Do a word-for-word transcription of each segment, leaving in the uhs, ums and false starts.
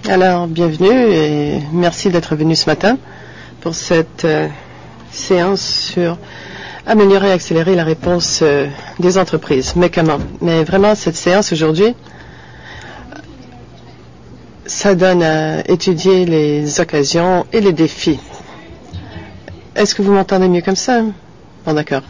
Alors, bienvenue et merci d'être venu ce matin pour cette euh, séance sur améliorer et accélérer la réponse euh, des entreprises. Mais comment? Mais vraiment, cette séance aujourd'hui, ça donne à étudier les occasions et les défis. Est-ce que vous m'entendez mieux comme ça? Bon, d'accord.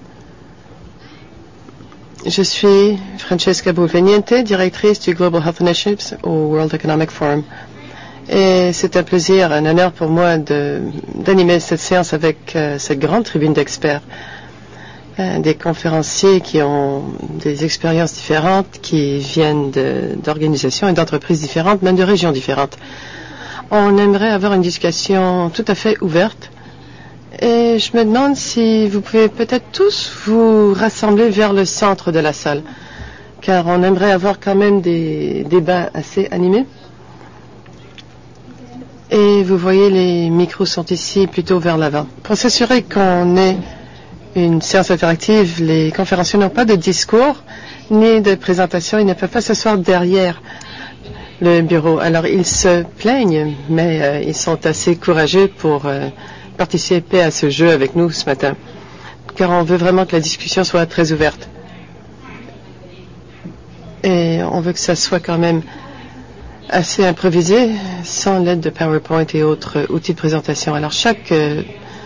Je suis Francesca Bouveniente, directrice du Global Health Initiatives au World Economic Forum. Et c'est un plaisir, un honneur pour moi de, d'animer cette séance avec euh, cette grande tribune d'experts, euh, des conférenciers qui ont des expériences différentes, qui viennent de, d'organisations et d'entreprises différentes, même de régions différentes. On aimerait avoir une discussion tout à fait ouverte. Et je me demande si vous pouvez peut-être tous vous rassembler vers le centre de la salle, car on aimerait avoir quand même des débats assez animés. Et vous voyez, les micros sont ici plutôt vers l'avant. Pour s'assurer qu'on ait une séance interactive, les conférenciers n'ont pas de discours ni de présentation. Ils ne peuvent pas s'asseoir derrière le bureau. Alors, ils se plaignent, mais euh, ils sont assez courageux pour euh, participer à ce jeu avec nous ce matin, car on veut vraiment que la discussion soit très ouverte. Et on veut que ça soit quand même assez improvisé, sans l'aide de PowerPoint et autres outils de présentation. Alors, chaque euh,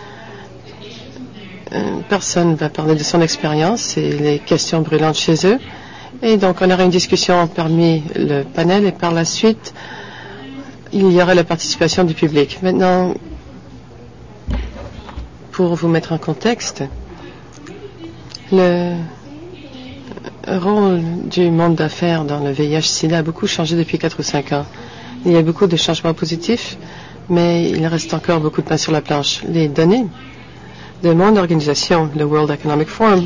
personne va parler de son expérience et les questions brûlantes chez eux. Et donc, on aura une discussion parmi le panel et par la suite, il y aura la participation du public. Maintenant, pour vous mettre en contexte, le rôle du monde d'affaires dans le V I H sida a beaucoup changé depuis quatre ou cinq ans. Il y a beaucoup de changements positifs, mais il reste encore beaucoup de pain sur la planche. Les données de mon organisation, le World Economic Forum,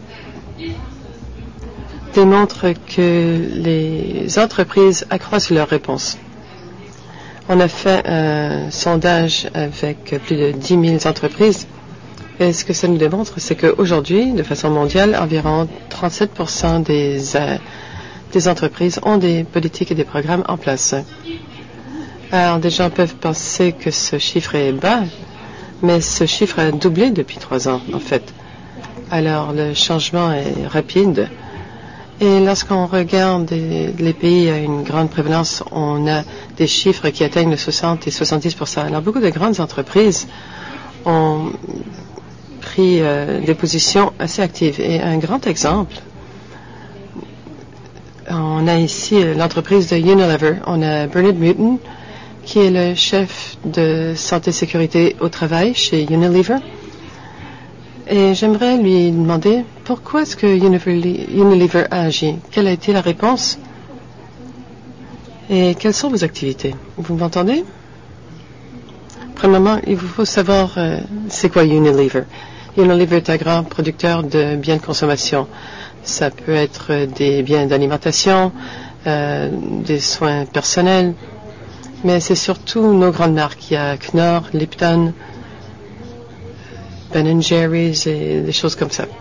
démontrent que les entreprises accroissent leurs réponses. On a fait un sondage avec plus de dix mille entreprises. Et ce que ça nous démontre, c'est qu'aujourd'hui, de façon mondiale, environ trente-sept pour cent des, euh, des entreprises ont des politiques et des programmes en place. Alors, des gens peuvent penser que ce chiffre est bas, mais ce chiffre a doublé depuis trois ans, en fait. Alors, le changement est rapide. Et lorsqu'on regarde les pays à une grande prévalence, on a des chiffres qui atteignent le soixante et soixante-dix pour cent. Alors, beaucoup de grandes entreprises ont pris euh, des positions assez actives. Et un grand exemple, on a ici euh, l'entreprise de Unilever. On a Bernard Mouton, qui est le chef de santé et sécurité au travail chez Unilever. Et j'aimerais lui demander pourquoi est-ce que Unilever a agi? Quelle a été la réponse? Et quelles sont vos activités? Vous m'entendez? Premièrement, il vous faut savoir euh, c'est quoi Unilever. Unilever est un grand producteur de biens de consommation. Ça peut être des biens d'alimentation, euh, des soins personnels, mais c'est surtout nos grandes marques. Il y a Knorr, Lipton, Ben and Jerry's et des choses comme ça.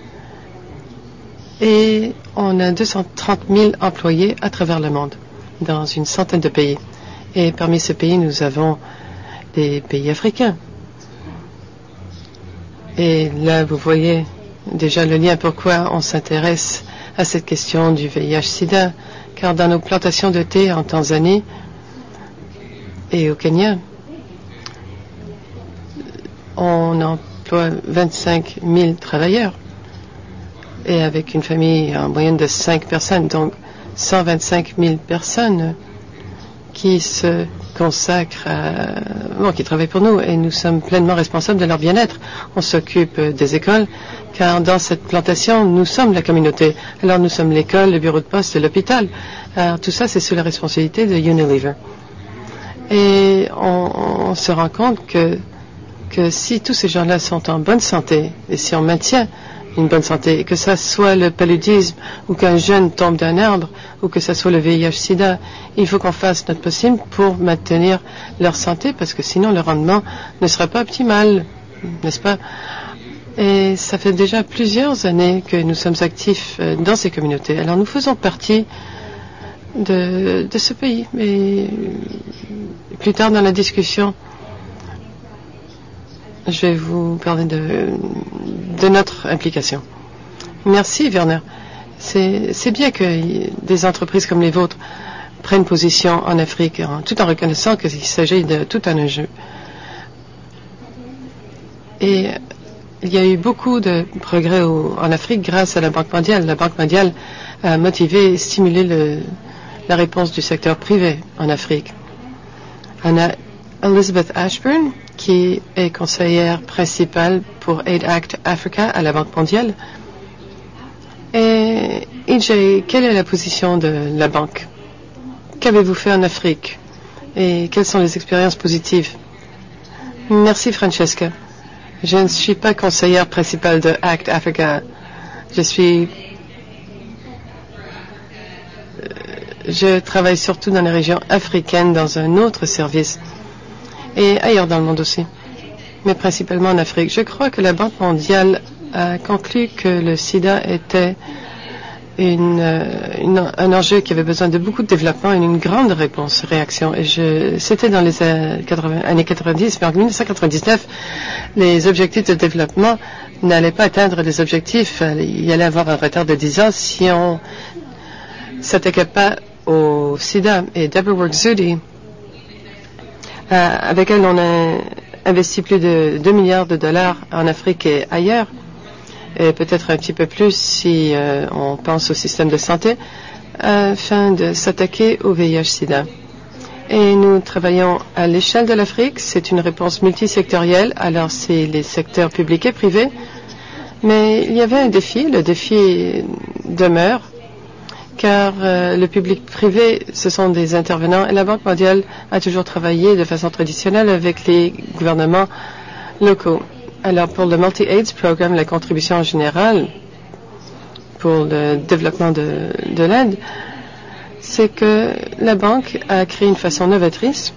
Et on a deux cent trente mille employés à travers le monde, dans une centaine de pays. Et parmi ces pays, nous avons des pays africains. Et là, vous voyez déjà le lien pourquoi on s'intéresse à cette question du V I H sida, car dans nos plantations de thé en Tanzanie et au Kenya, on emploie vingt-cinq mille travailleurs et avec une famille en moyenne de cinq personnes, donc cent vingt-cinq mille personnes qui se consacrent à, bon, qui travaillent pour nous et nous sommes pleinement responsables de leur bien-être. On s'occupe des écoles car dans cette plantation, nous sommes la communauté. Alors nous sommes l'école, le bureau de poste et l'hôpital. Alors tout ça, c'est sous la responsabilité de Unilever. Et on, on se rend compte que, que si tous ces gens-là sont en bonne santé et si on maintient une bonne santé, et que ça soit le paludisme ou qu'un jeune tombe d'un arbre ou que ça soit le V I H sida, il faut qu'on fasse notre possible pour maintenir leur santé parce que sinon le rendement ne sera pas optimal, n'est-ce pas? Et ça fait déjà plusieurs années que nous sommes actifs dans ces communautés. Alors nous faisons partie de, de ce pays, mais plus tard dans la discussion, je vais vous parler de, de notre implication. Merci, Werner. C'est bien que des entreprises comme les vôtres prennent position en Afrique, en, tout en reconnaissant qu'il s'agit de tout un enjeu. Et il y a eu beaucoup de progrès au, en Afrique grâce à la Banque mondiale. La Banque mondiale a motivé et stimulé le, la réponse du secteur privé en Afrique. On a Elizabeth Ashburn, qui est conseillère principale pour Aid Act Africa à la Banque mondiale. Et E J, quelle est la position de la banque? Qu'avez-vous fait en Afrique? Et quelles sont les expériences positives? Merci, Francesca. Je ne suis pas conseillère principale de Act Africa. Je suis... Je travaille surtout dans les régions africaines dans un autre service et ailleurs dans le monde aussi, mais principalement en Afrique. Je crois que la Banque mondiale a conclu que le sida était une, une, un enjeu qui avait besoin de beaucoup de développement et une grande réponse, réaction. Et c'était dans les années quatre-vingt-dix, mais en mille neuf cent quatre-vingt-dix-neuf, les objectifs de développement n'allaient pas atteindre les objectifs. Il y allait avoir un retard de dix ans si on ne s'attaquait pas au sida. Et Deborah Work-Zewde, euh, avec elle, on a investi plus de deux milliards de dollars en Afrique et ailleurs, et peut-être un petit peu plus si euh, on pense au système de santé, afin de s'attaquer au V I H sida. Et nous travaillons à l'échelle de l'Afrique. C'est une réponse multisectorielle, alors c'est les secteurs publics et privés. Mais il y avait un défi, le défi demeure, car euh, le public privé, ce sont des intervenants, et la Banque mondiale a toujours travaillé de façon traditionnelle avec les gouvernements locaux. Alors, pour le Multi-AIDS Programme, la contribution générale pour le développement de, de l'aide, c'est que la banque a créé une façon novatrice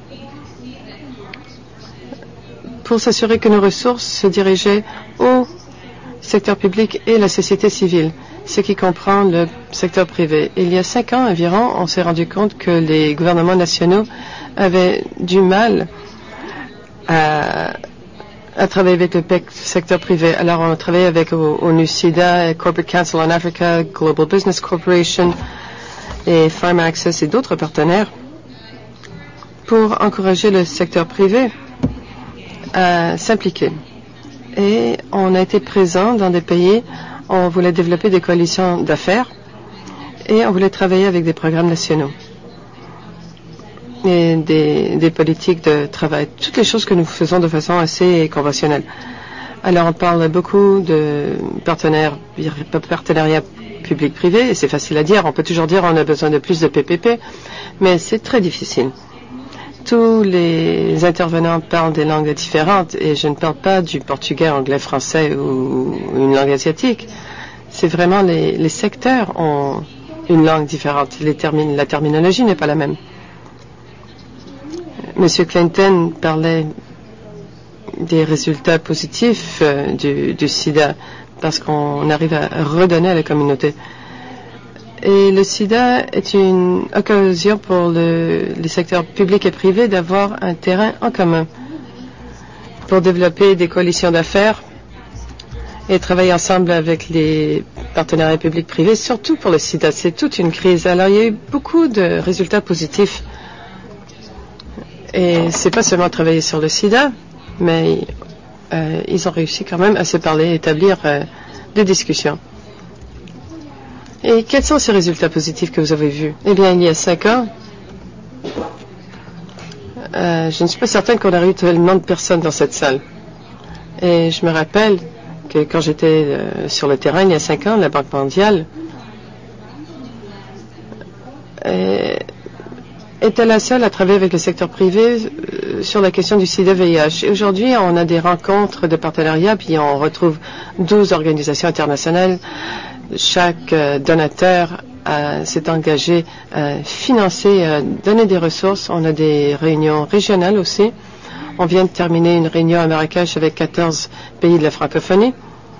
pour s'assurer que nos ressources se dirigeaient au secteur public et la société civile, ce qui comprend le secteur privé. Il y a cinq ans environ, on s'est rendu compte que les gouvernements nationaux avaient du mal à à travailler avec le secteur privé. Alors, on a travaillé avec ONU-SIDA, Corporate Council on Africa, Global Business Corporation et Farm Access et d'autres partenaires pour encourager le secteur privé à s'impliquer. Et on a été présent dans des pays où on voulait développer des coalitions d'affaires et on voulait travailler avec des programmes nationaux et des, des politiques de travail, toutes les choses que nous faisons de façon assez conventionnelle. Alors, on parle beaucoup de partenaires, partenariats public-privé, et c'est facile à dire. On peut toujours dire on a besoin de plus de P P P, mais c'est très difficile. Tous les intervenants parlent des langues différentes, et je ne parle pas du portugais, anglais, français ou une langue asiatique. C'est vraiment les, les secteurs ont une langue différente. Les termi- la terminologie n'est pas la même. Monsieur Clinton parlait des résultats positifs euh, du, du sida parce qu'on arrive à redonner à la communauté. Et le sida est une occasion pour le, les secteurs publics et privés d'avoir un terrain en commun pour développer des coalitions d'affaires et travailler ensemble avec les partenariats publics-privés, surtout pour le sida. C'est toute une crise. Alors, il y a eu beaucoup de résultats positifs. Et c'est pas seulement travailler sur le sida, mais euh, ils ont réussi quand même à se parler, établir euh, des discussions. Et quels sont ces résultats positifs que vous avez vus? Eh bien, il y a cinq ans, euh, je ne suis pas certaine qu'on a eu tellement de personnes dans cette salle. Et je me rappelle que quand j'étais euh, sur le terrain il y a cinq ans, la Banque mondiale euh, était la seule à travailler avec le secteur privé euh, sur la question du sida-V I H. Et aujourd'hui, on a des rencontres de partenariat, puis on retrouve douze organisations internationales. Chaque euh, donateur euh, s'est engagé à financer, à donner des ressources. On a des réunions régionales aussi. On vient de terminer une réunion à Marrakech avec quatorze pays de la francophonie.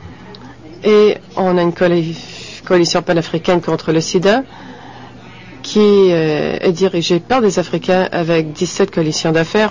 Et on a une coalition panafricaine contre le sida, qui euh, est dirigé par des Africains avec dix-sept coalitions d'affaires.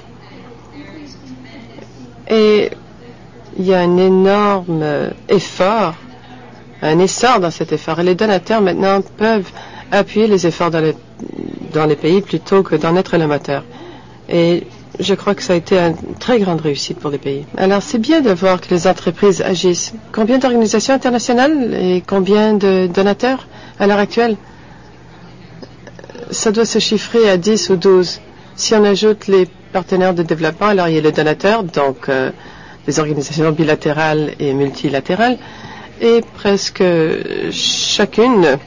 Et il y a un énorme euh, effort, un essor dans cet effort. Et les donateurs maintenant peuvent appuyer les efforts dans, le, dans les pays plutôt que d'en être le moteur. Et je crois que ça a été une très grande réussite pour les pays. Alors, c'est bien de voir que les entreprises agissent. Combien d'organisations internationales et combien de donateurs à l'heure actuelle? Ça doit se chiffrer à dix ou douze. Si on ajoute les partenaires de développement, alors il y a les donateurs, donc euh, les organisations bilatérales et multilatérales, et presque chacune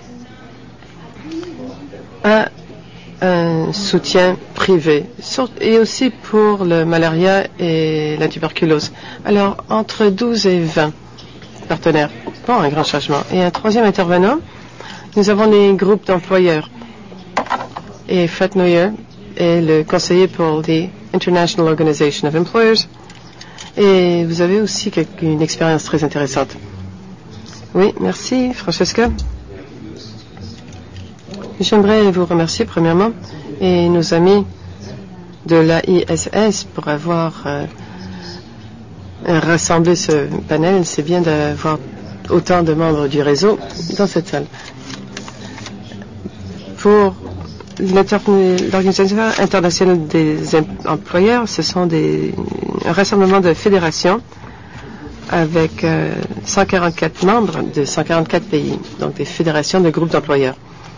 a un soutien privé, et aussi pour le malaria et la tuberculose. Alors, entre douze et vingt partenaires. Bon, un grand changement. Et un troisième intervenant, nous avons les groupes d'employeurs. Et Fred Neuer est le conseiller pour the International Organization of Employers. Et vous avez aussi une expérience très intéressante. Oui, merci, Francesca. J'aimerais vous remercier premièrement et nos amis de l'A I S S pour avoir euh, rassemblé ce panel. C'est bien d'avoir autant de membres du réseau dans cette salle. Pour l'Organisation internationale des employeurs, ce sont des, un rassemblement de fédérations avec euh, cent quarante-quatre membres de cent quarante-quatre pays, donc des fédérations de groupes d'employeurs.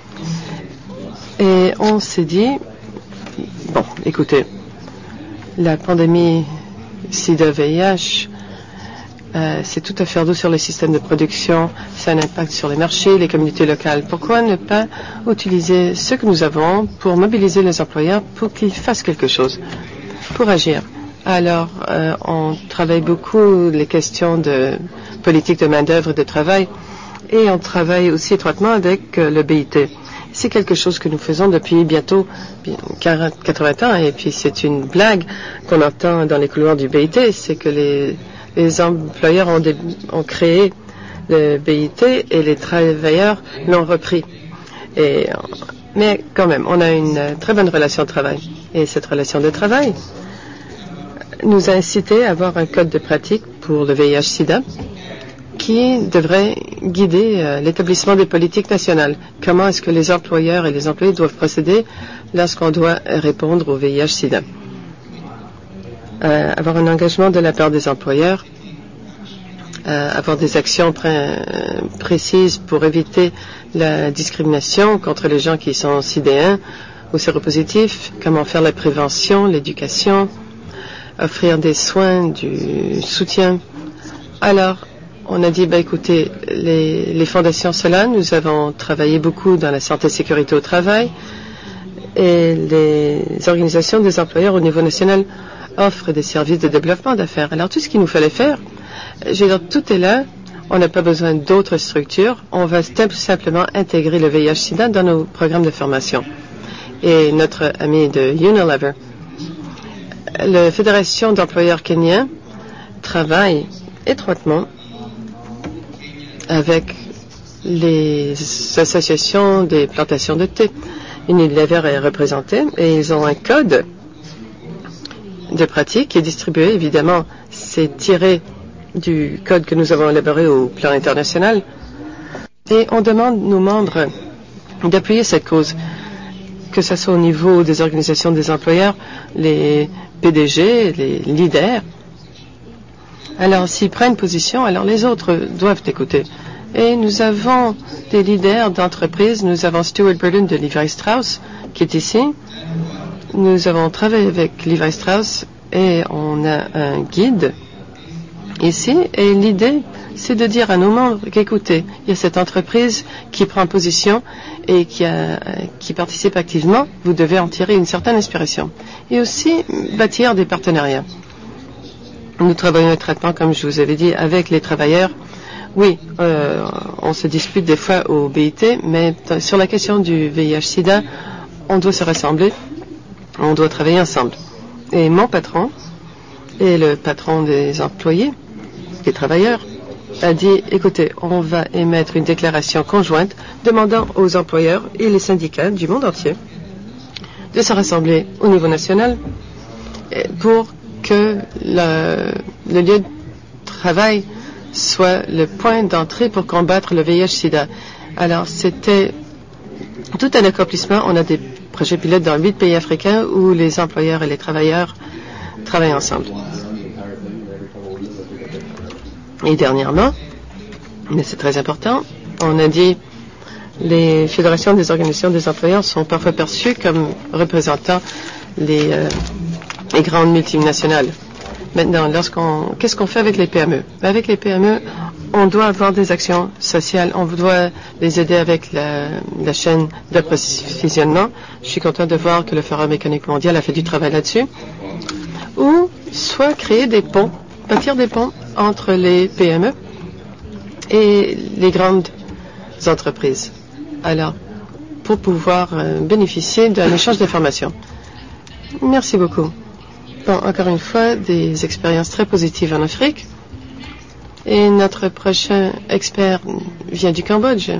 Et on s'est dit, bon, écoutez, la pandémie SIDA-V I H, euh, c'est tout à faire d'eau sur les systèmes de production, ça a un impact sur les marchés, les communautés locales. Pourquoi ne pas utiliser ce que nous avons pour mobiliser les employeurs pour qu'ils fassent quelque chose, pour agir? Alors, euh, on travaille beaucoup les questions de politique de main-d'œuvre et de travail, et on travaille aussi étroitement avec euh, le B I T. C'est quelque chose que nous faisons depuis bientôt quarante, quatre-vingts ans, et puis c'est une blague qu'on entend dans les couloirs du B I T, c'est que les, les employeurs ont, des, ont créé le B I T et les travailleurs l'ont repris. Et, mais quand même, on a une très bonne relation de travail. Et cette relation de travail nous a incité à avoir un code de pratique pour le V I H-Sida qui devrait guider euh, l'établissement des politiques nationales. Comment est-ce que les employeurs et les employés doivent procéder lorsqu'on doit répondre au V I H-Sida. Euh, avoir un engagement de la part des employeurs, euh, avoir des actions pré- précises pour éviter la discrimination contre les gens qui sont sidéens ou séropositifs, comment faire la prévention, l'éducation, offrir des soins, du soutien. Alors, on a dit, bah, écoutez, les, les fondations Solane, nous avons travaillé beaucoup dans la santé et sécurité au travail, et les organisations des employeurs au niveau national offrent des services de développement d'affaires. Alors, tout ce qu'il nous fallait faire, je veux dire, tout est là, on n'a pas besoin d'autres structures, on va simplement intégrer le V I H-Sida dans nos programmes de formation. Et notre ami de Unilever, la Fédération d'employeurs kenyans, travaille étroitement avec les associations des plantations de thé. Unilever est représenté et ils ont un code de pratique qui est distribué. Évidemment, c'est tiré du code que nous avons élaboré au plan international. Et on demande nos membres d'appuyer cette cause, que ce soit au niveau des organisations des employeurs, les P D G, les leaders. Alors, s'ils prennent position, alors les autres doivent écouter. Et nous avons des leaders d'entreprises. Nous avons Stuart Burden de Levi Strauss qui est ici. Nous avons travaillé avec Levi Strauss et on a un guide ici. Et l'idée, c'est de dire à nos membres qu'écoutez, il y a cette entreprise qui prend position et qui, a, qui participe activement. Vous devez en tirer une certaine inspiration. Et aussi bâtir des partenariats. Nous travaillons étroitement, comme je vous avais dit, avec les travailleurs. Oui, euh, on se dispute des fois au B I T, mais sur la question du V I H-Sida, on doit se rassembler, on doit travailler ensemble. Et mon patron est le patron des employés, des travailleurs, a dit, écoutez, on va émettre une déclaration conjointe demandant aux employeurs et les syndicats du monde entier de se rassembler au niveau national pour que le, le lieu de travail soit le point d'entrée pour combattre le V I H sida. Alors, c'était tout un accomplissement. On a des projets pilotes dans huit pays africains où les employeurs et les travailleurs travaillent ensemble. Et dernièrement, mais c'est très important, on a dit les fédérations des organisations des employeurs sont parfois perçues comme représentant les, euh, les grandes multinationales. Maintenant, lorsqu'on, qu'est-ce qu'on fait avec les P M E? Avec les P M E, on doit avoir des actions sociales, on doit les aider avec la, la chaîne d'approvisionnement. Je suis content de voir que le Forum économique mondial a fait du travail là-dessus. Ou soit créer des ponts, bâtir des ponts entre les P M E et les grandes entreprises. Alors, pour pouvoir euh, bénéficier d'un échange d'informations. Merci beaucoup. Bon, encore une fois, des expériences très positives en Afrique. Et notre prochain expert vient du Cambodge.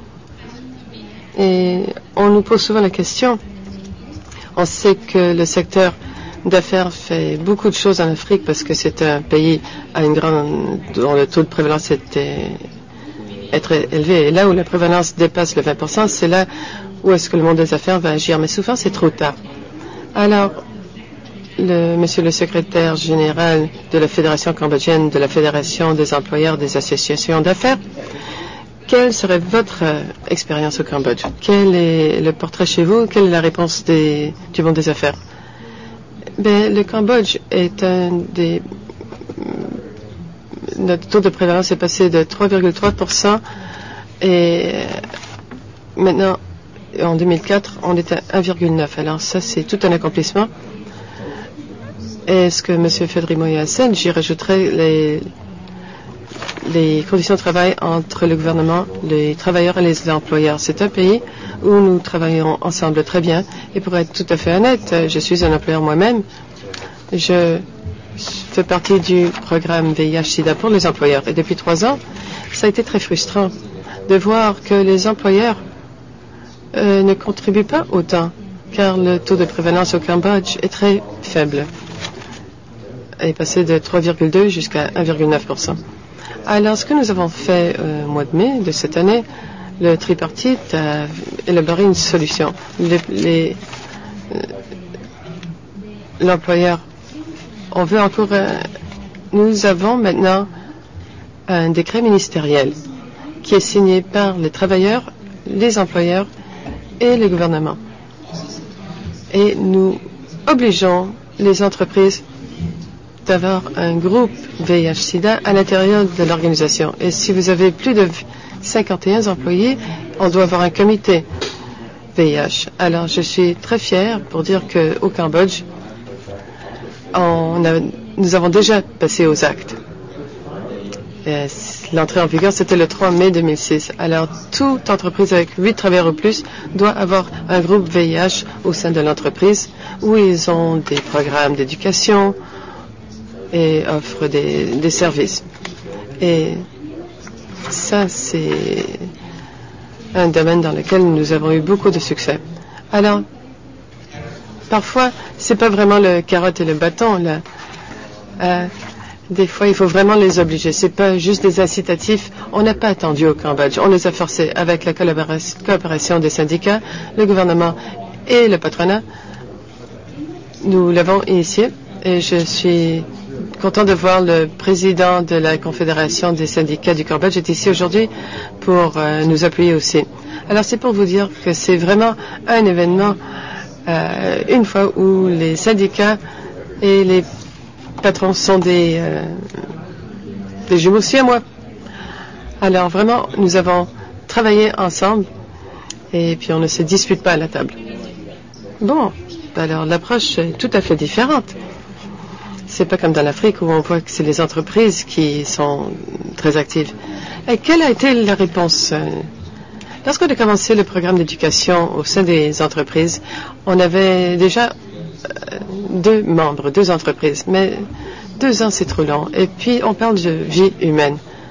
Et on nous pose souvent la question. On sait que le secteur d'affaires fait beaucoup de choses en Afrique parce que c'est un pays à une grande, dont le taux de prévalence était, est très élevé. Et là où la prévalence dépasse le vingt pour cent, c'est là où est-ce que le monde des affaires va agir. Mais souvent, c'est trop tard. Alors, le, monsieur le secrétaire général de la Fédération cambodgienne, de la Fédération des employeurs des associations d'affaires, quelle serait votre euh, expérience au Cambodge? Quel est le portrait chez vous? Quelle est la réponse des, du monde des affaires? Ben, le Cambodge est un des... Notre taux de prévalence est passé de trois virgule trois pour cent et maintenant, en deux mille quatre, on est à un virgule neuf. Alors ça, c'est tout un accomplissement. Est-ce que M. Fedrimo Hassan, j'y rajouterai les, les conditions de travail entre le gouvernement, les travailleurs et les employeurs. C'est un pays où nous travaillons ensemble très bien. Et pour être tout à fait honnête, je suis un employeur moi-même. Je fais partie du programme V I H sida pour les employeurs. Et depuis trois ans, ça a été très frustrant de voir que les employeurs euh, ne contribuent pas autant, car le taux de prévalence au Cambodge est très faible. Il est passé de trois virgule deux jusqu'à un virgule neuf pour cent. Alors, ce que nous avons fait euh, au mois de mai de cette année, le tripartite a élaboré une solution. Les, les, euh, l'employeur, on veut encore... Euh, nous avons maintenant un décret ministériel qui est signé par les travailleurs, les employeurs et le gouvernement. Et nous obligeons les entreprises d'avoir un groupe V I H sida à l'intérieur de l'organisation. Et si vous avez plus de cinquante et un employés, on doit avoir un comité V I H. Alors, je suis très fier pour dire qu'au Cambodge, on a, nous avons déjà passé aux actes. Et l'entrée en vigueur, c'était le trois mai deux mille six. Alors, toute entreprise avec huit travailleurs ou plus doit avoir un groupe V I H au sein de l'entreprise où ils ont des programmes d'éducation et offrent des, des services. Et ça, c'est un domaine dans lequel nous avons eu beaucoup de succès. Alors, parfois, c'est pas vraiment le carotte et le bâton, là. Euh, des fois, il faut vraiment les obliger. C'est pas juste des incitatifs. On n'a pas attendu au Cambodge. On les a forcés avec la coopération des syndicats, le gouvernement et le patronat. Nous l'avons initié et je suis content de voir le président de la Confédération des syndicats du Cambodge est ici aujourd'hui pour euh, nous appuyer aussi. Alors, c'est pour vous dire que c'est vraiment un événement, euh, une fois où les syndicats et les patrons sont des, euh, des jumeaux siamois. Alors, vraiment, nous avons travaillé ensemble et puis on ne se dispute pas à la table. Bon, alors l'approche est tout à fait différente. C'est pas comme dans l'Afrique où on voit que c'est les entreprises qui sont très actives. Et quelle a été la réponse? Lorsqu'on a commencé le programme d'éducation au sein des entreprises, on avait déjà euh, deux membres, deux entreprises, mais deux ans c'est trop long. Et puis on parle de vie humaine.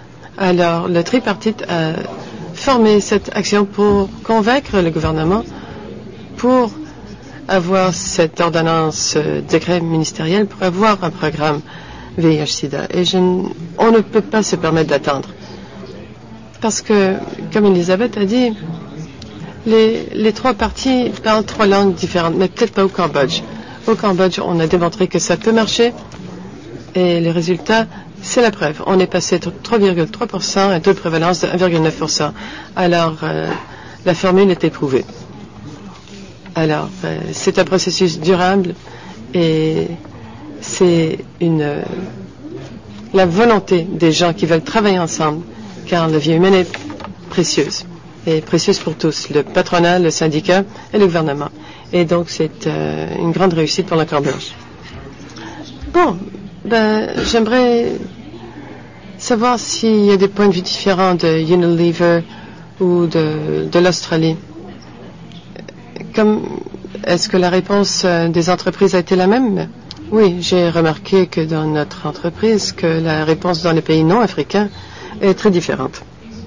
Alors, le tripartite a formé cette action pour convaincre le gouvernement pour avoir cette ordonnance, euh, décret ministériel, pour avoir un programme V I H sida. Et je, on ne peut pas se permettre d'attendre. Parce que, comme Elisabeth a dit, les, les trois parties parlent trois langues différentes, mais peut-être pas au Cambodge. Au Cambodge, on a démontré que ça peut marcher. Et les résultats, c'est la preuve. On est passé de trois virgule trois pour cent à un taux de prévalence de un virgule neuf pour cent. Alors, euh, la formule est éprouvée. Alors, euh, c'est un processus durable et c'est une euh, la volonté des gens qui veulent travailler ensemble, car la vie humaine est précieuse. Et précieuse pour tous, le patronat, le syndicat et le gouvernement. Et donc, c'est euh, une grande réussite pour le Cambodge. Bon, ben, j'aimerais savoir s'il y a des points de vue différents de Unilever ou de, de l'Australie. Comme, est-ce que la réponse euh, des entreprises a été la même? Oui, j'ai remarqué que dans notre entreprise, que la réponse dans les pays non africains est très différente.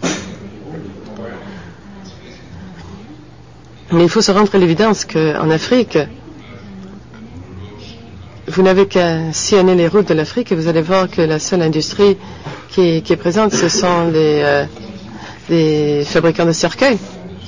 Mais il faut se rendre à l'évidence qu'en Afrique, vous n'avez qu'à sillonner les routes de l'Afrique et vous allez voir que la seule industrie qui est, qui est présente, ce sont les, euh, les fabricants de cercueils.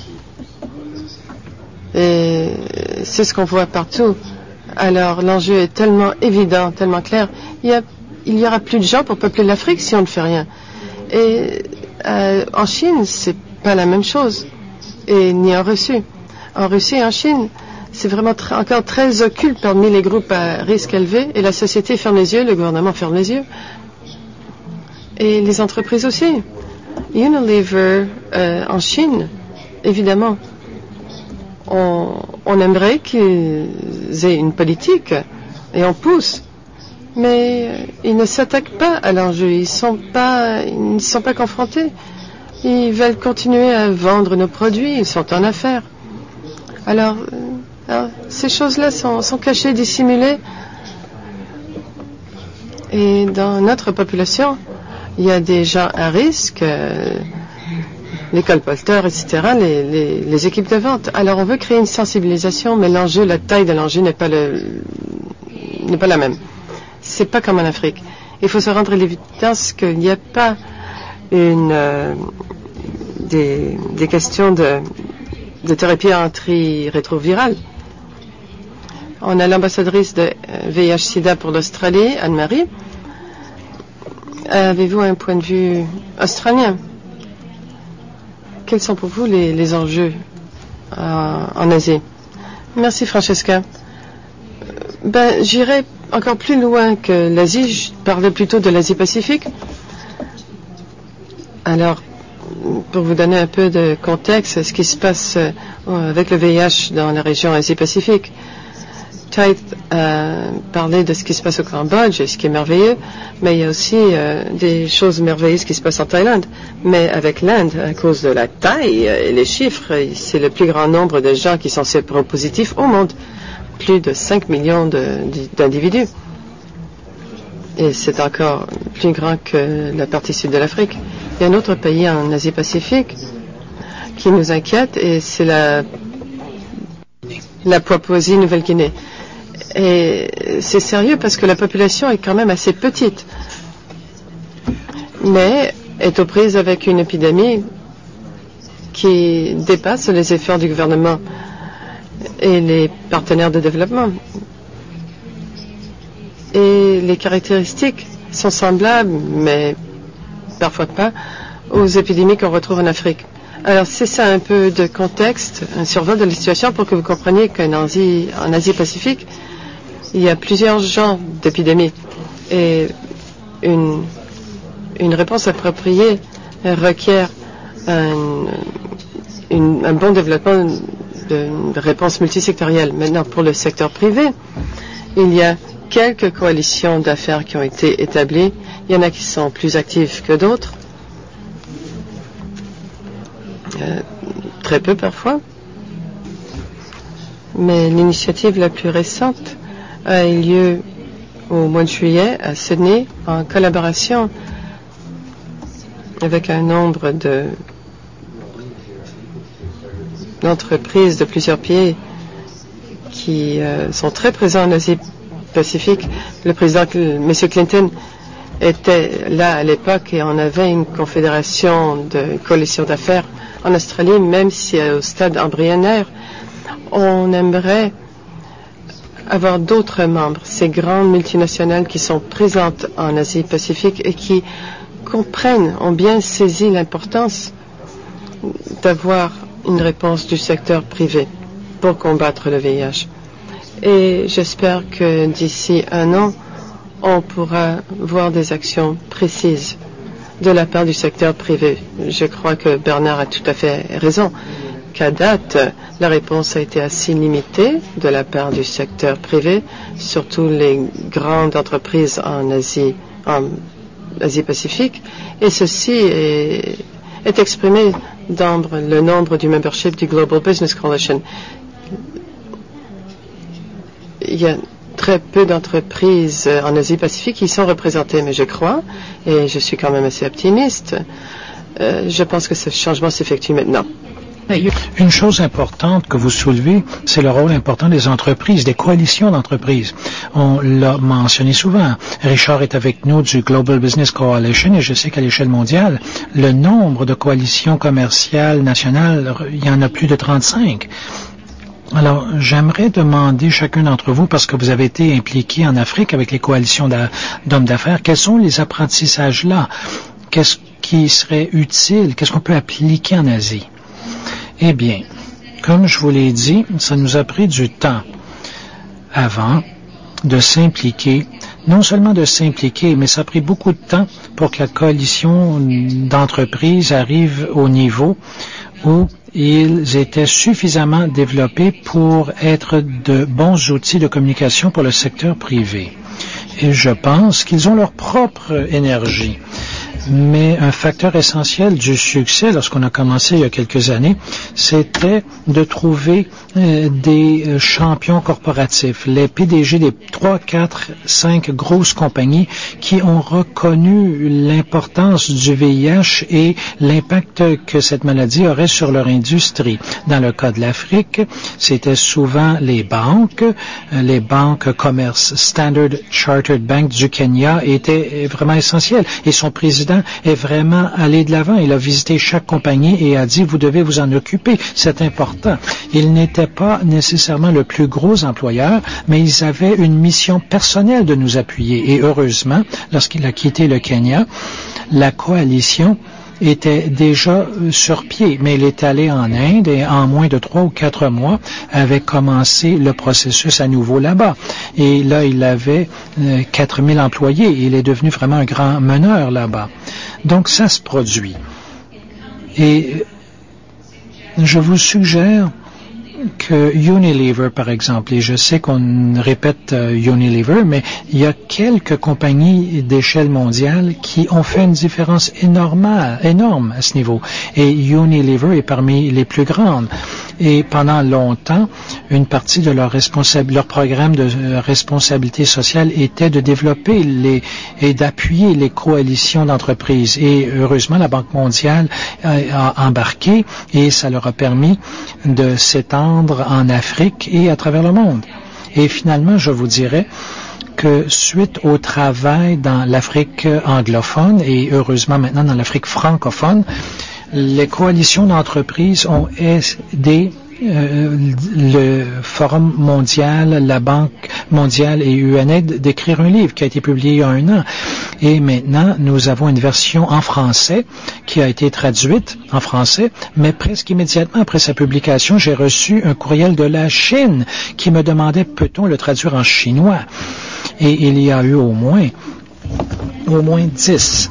Et c'est ce qu'on voit partout. Alors l'enjeu est tellement évident, tellement clair. Il y a, il y aura plus de gens pour peupler l'Afrique si on ne fait rien. Et euh, en Chine, c'est pas la même chose. Et ni en Russie. En Russie et en Chine, c'est vraiment tr- encore très occulte parmi les groupes à risque élevé. Et la société ferme les yeux, le gouvernement ferme les yeux. Et les entreprises aussi. Unilever euh, en Chine, évidemment. On, on aimerait qu'ils aient une politique et on pousse, mais euh, ils ne s'attaquent pas à l'enjeu, ils sont pas, ils ne sont pas confrontés. Ils veulent continuer à vendre nos produits, ils sont en affaires. Alors, euh, alors ces choses-là sont, sont cachées, dissimulées. Et dans notre population, il y a des gens à risque. Euh, les colporteurs, et cetera, les, les, les équipes de vente. Alors, on veut créer une sensibilisation, mais l'enjeu, la taille de l'enjeu n'est pas le, n'est pas la même. C'est pas comme en Afrique. Il faut se rendre à l'évidence qu'il n'y a pas une, euh, des, des questions de, de thérapie antirétrovirale. On a l'ambassadrice de V I H sida pour l'Australie, Anne-Marie. Avez-vous un point de vue australien? Quels sont pour vous les, les enjeux euh, en Asie? Merci Francesca. Ben, j'irai encore plus loin que l'Asie. Je parlais plutôt de l'Asie-Pacifique. Alors, pour vous donner un peu de contexte, ce qui se passe euh, avec le V I H dans la région Asie-Pacifique. Taït a parlé de ce qui se passe au Cambodge, et ce qui est merveilleux, mais il y a aussi euh, des choses merveilleuses qui se passent en Thaïlande. Mais avec l'Inde, à cause de la taille et les chiffres, c'est le plus grand nombre de gens qui sont séropositifs au monde. Plus de cinq millions de, d'individus. Et c'est encore plus grand que la partie sud de l'Afrique. Il y a un autre pays en Asie-Pacifique qui nous inquiète, et c'est la, la Papouasie-Nouvelle-Guinée. Et c'est sérieux parce que la population est quand même assez petite, mais est aux prises avec une épidémie qui dépasse les efforts du gouvernement et les partenaires de développement. Et les caractéristiques sont semblables, mais parfois pas, aux épidémies qu'on retrouve en Afrique. Alors, c'est ça un peu de contexte, un survol de la situation pour que vous compreniez qu'en Asie, en Asie-Pacifique, il y a plusieurs genres d'épidémies. Et une, une réponse appropriée requiert un, une, un bon développement de, de réponse multisectorielle. Maintenant, pour le secteur privé, il y a quelques coalitions d'affaires qui ont été établies. Il y en a qui sont plus actives que d'autres. Euh, très peu parfois. Mais l'initiative la plus récente a eu lieu au mois de juillet à Sydney en collaboration avec un nombre de d'entreprises de plusieurs pays qui euh, sont très présents en Asie-Pacifique. Le président, M. Clinton, était là à l'époque et on avait une confédération de coalition d'affaires en Australie, même si au stade embryonnaire, on aimerait avoir d'autres membres, ces grandes multinationales qui sont présentes en Asie-Pacifique et qui comprennent, ont bien saisi l'importance d'avoir une réponse du secteur privé pour combattre le V I H. Et j'espère que d'ici un an, on pourra voir des actions précises de la part du secteur privé. Je crois que Bernard a tout à fait raison, qu'à date, la réponse a été assez limitée de la part du secteur privé, surtout les grandes entreprises en Asie, en Asie-Pacifique, et ceci est, est exprimé dans le nombre du membership du Global Business Coalition. Il y a très peu d'entreprises en Asie-Pacifique qui sont représentées, mais je crois, et je suis quand même assez optimiste, euh, je pense que ce changement s'effectue maintenant. Une chose importante que vous soulevez, c'est le rôle important des entreprises, des coalitions d'entreprises. On l'a mentionné souvent. Richard est avec nous du Global Business Coalition et je sais qu'à l'échelle mondiale, le nombre de coalitions commerciales nationales, il y en a plus de trente-cinq. Alors, j'aimerais demander chacun d'entre vous, parce que vous avez été impliqué en Afrique avec les coalitions d'hommes d'affaires, quels sont les apprentissages là? Qu'est-ce qui serait utile? Qu'est-ce qu'on peut appliquer en Asie? Eh bien, comme je vous l'ai dit, ça nous a pris du temps avant de s'impliquer, non seulement de s'impliquer, mais ça a pris beaucoup de temps pour que la coalition d'entreprises arrive au niveau où ils étaient suffisamment développés pour être de bons outils de communication pour le secteur privé. Et je pense qu'ils ont leur propre énergie. Mais un facteur essentiel du succès, lorsqu'on a commencé il y a quelques années, c'était de trouver euh, des champions corporatifs, les P D G des trois, quatre, cinq grosses compagnies qui ont reconnu l'importance du V I H et l'impact que cette maladie aurait sur leur industrie. Dans le cas de l'Afrique, c'était souvent les banques, les banques commerce Standard Chartered Bank du Kenya étaient vraiment essentielles et son président est vraiment allé de l'avant. Il a visité chaque compagnie et a dit, vous devez vous en occuper, c'est important. Il n'était pas nécessairement le plus gros employeur, mais ils avaient une mission personnelle de nous appuyer. Et heureusement, lorsqu'il a quitté le Kenya, la coalition était déjà sur pied, mais il est allé en Inde et en moins de trois ou quatre mois avait commencé le processus à nouveau là-bas. Et là, il avait euh, quatre mille employés. Il est devenu vraiment un grand meneur là-bas. Donc, ça se produit. Et je vous suggère que Unilever, par exemple, et je sais qu'on répète euh, Unilever, mais il y a quelques compagnies d'échelle mondiale qui ont fait une différence énorme, énorme à ce niveau. Et Unilever est parmi les plus grandes. Et pendant longtemps, une partie de leur responsabilité, leur programme de euh, responsabilité sociale était de développer les et d'appuyer les coalitions d'entreprises. Et heureusement, la Banque mondiale a, a embarqué et ça leur a permis de s'étendre en Afrique et à travers le monde. Et finalement, je vous dirais que suite au travail dans l'Afrique anglophone et heureusement maintenant dans l'Afrique francophone, les coalitions d'entreprises ont aidé euh, le Forum mondial, la Banque mondiale et U N Aid d'écrire un livre qui a été publié il y a un an. Et maintenant, nous avons une version en français qui a été traduite en français, mais presque immédiatement après sa publication, j'ai reçu un courriel de la Chine qui me demandait peut-on le traduire en chinois. Et il y a eu au moins, au moins dix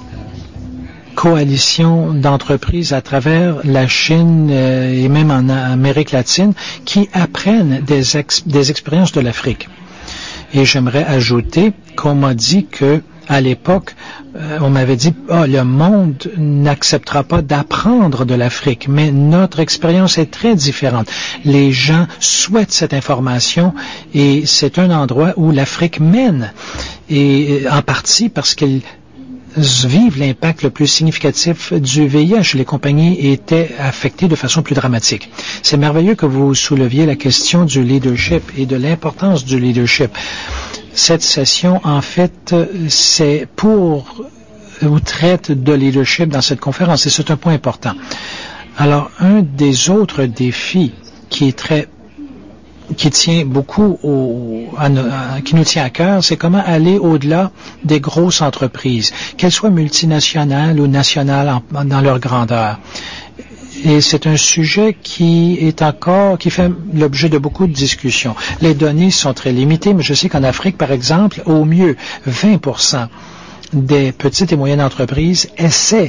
coalitions d'entreprises à travers la Chine euh, et même en Amérique latine qui apprennent des, ex- des expériences de l'Afrique. Et j'aimerais ajouter qu'on m'a dit que à l'époque, euh, on m'avait dit oh, le monde n'acceptera pas d'apprendre de l'Afrique, mais notre expérience est très différente. Les gens souhaitent cette information et c'est un endroit où l'Afrique mène, et en partie parce qu'elle vivent l'impact le plus significatif du V I H. Les compagnies étaient affectées de façon plus dramatique. C'est merveilleux que vous souleviez la question du leadership et de l'importance du leadership. Cette session, en fait, c'est pour ou traite de leadership dans cette conférence et c'est un point important. Alors, un des autres défis qui est très qui tient beaucoup au, à, à, qui nous tient à cœur, c'est comment aller au-delà des grosses entreprises, qu'elles soient multinationales ou nationales en, dans leur grandeur. Et c'est un sujet qui est encore, qui fait l'objet de beaucoup de discussions. Les données sont très limitées, mais je sais qu'en Afrique, par exemple, au mieux, vingt pour cent des petites et moyennes entreprises essaient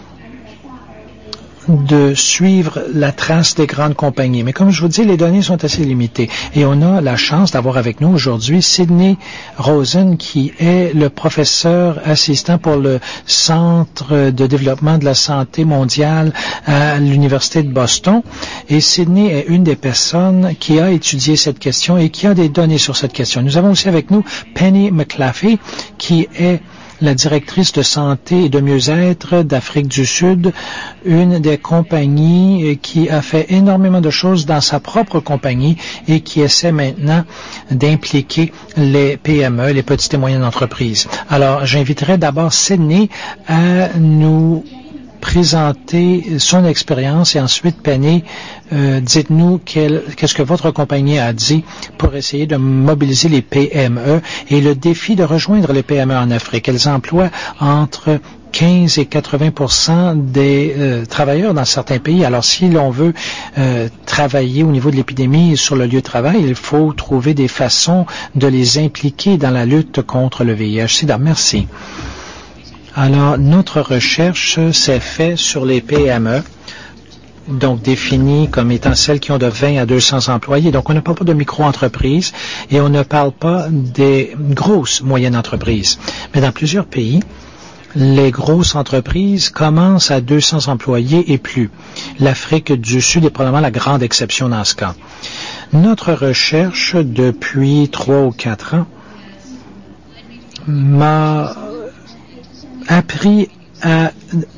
de suivre la trace des grandes compagnies. Mais comme je vous dis, les données sont assez limitées. Et on a la chance d'avoir avec nous aujourd'hui Sidney Rosen, qui est le professeur assistant pour le Centre de développement de la santé mondiale à l'Université de Boston. Et Sidney est une des personnes qui a étudié cette question et qui a des données sur cette question. Nous avons aussi avec nous Penny McLaughlin, qui est la directrice de santé et de mieux-être d'Afrique du Sud, une des compagnies qui a fait énormément de choses dans sa propre compagnie et qui essaie maintenant d'impliquer les P M E, les petites et moyennes entreprises. Alors, j'inviterai d'abord Sidney à nous présenter son expérience et ensuite, Penny, euh, dites-nous quel, qu'est-ce que votre compagnie a dit pour essayer de mobiliser les P M E et le défi de rejoindre les P M E en Afrique. Elles emploient entre quinze et quatre-vingts pour cent des euh, travailleurs dans certains pays. Alors, si l'on veut euh, travailler au niveau de l'épidémie sur le lieu de travail, il faut trouver des façons de les impliquer dans la lutte contre le V I H sida. Merci. Alors, notre recherche s'est faite sur les P M E, donc définies comme étant celles qui ont de vingt à deux cents employés. Donc, on ne parle pas de micro-entreprises et on ne parle pas des grosses moyennes entreprises. Mais dans plusieurs pays, les grosses entreprises commencent à deux cents employés et plus. L'Afrique du Sud est probablement la grande exception dans ce cas. Notre recherche, depuis trois ou quatre ans, m'a appris à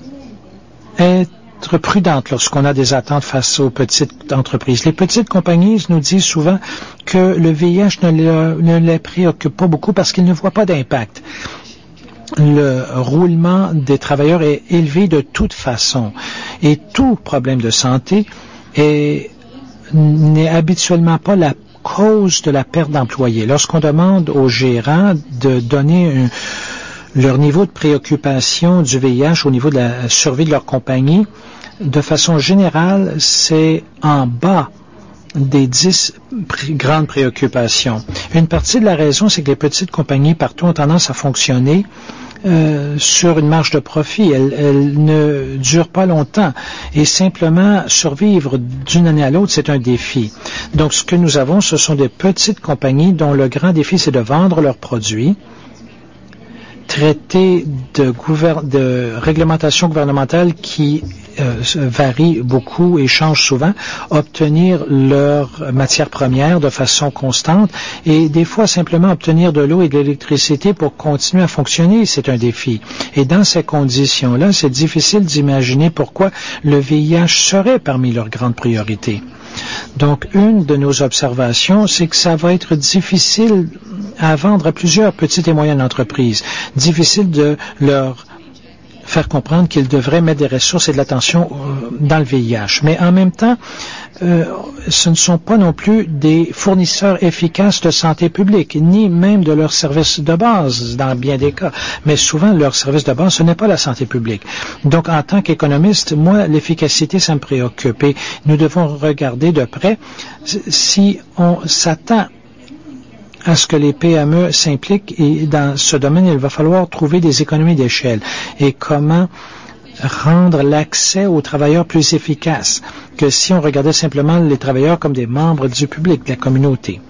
être prudente lorsqu'on a des attentes face aux petites entreprises. Les petites compagnies nous disent souvent que le V I H ne, le, ne les préoccupe pas beaucoup parce qu'ils ne voient pas d'impact. Le roulement des travailleurs est élevé de toute façon et tout problème de santé est, n'est habituellement pas la cause de la perte d'employés. Lorsqu'on demande aux gérants de donner un leur niveau de préoccupation du V I H au niveau de la survie de leur compagnie, de façon générale, c'est en bas des dix pr- grandes préoccupations. Une partie de la raison, c'est que les petites compagnies partout ont tendance à fonctionner euh, sur une marge de profit. Elles, elles ne durent pas longtemps et simplement survivre d'une année à l'autre, c'est un défi. Donc, ce que nous avons, ce sont des petites compagnies dont le grand défi, c'est de vendre leurs produits, traiter de, gouver- de réglementation gouvernementale qui euh, varie beaucoup et change souvent, obtenir leurs matières premières de façon constante et des fois simplement obtenir de l'eau et de l'électricité pour continuer à fonctionner, c'est un défi. Et dans ces conditions-là, c'est difficile d'imaginer pourquoi le V I H serait parmi leurs grandes priorités. Donc, une de nos observations, c'est que ça va être difficile à vendre à plusieurs petites et moyennes entreprises. Difficile de leur faire comprendre qu'ils devraient mettre des ressources et de l'attention euh, dans le V I H. Mais en même temps, euh, ce ne sont pas non plus des fournisseurs efficaces de santé publique, ni même de leurs services de base dans bien des cas. Mais souvent, leur service de base, ce n'est pas la santé publique. Donc, en tant qu'économiste, moi, l'efficacité, ça me préoccupe. Et nous devons regarder de près si on s'attend à ce que les P M E s'impliquent et dans ce domaine, il va falloir trouver des économies d'échelle et comment rendre l'accès aux travailleurs plus efficace que si on regardait simplement les travailleurs comme des membres du public, de la communauté.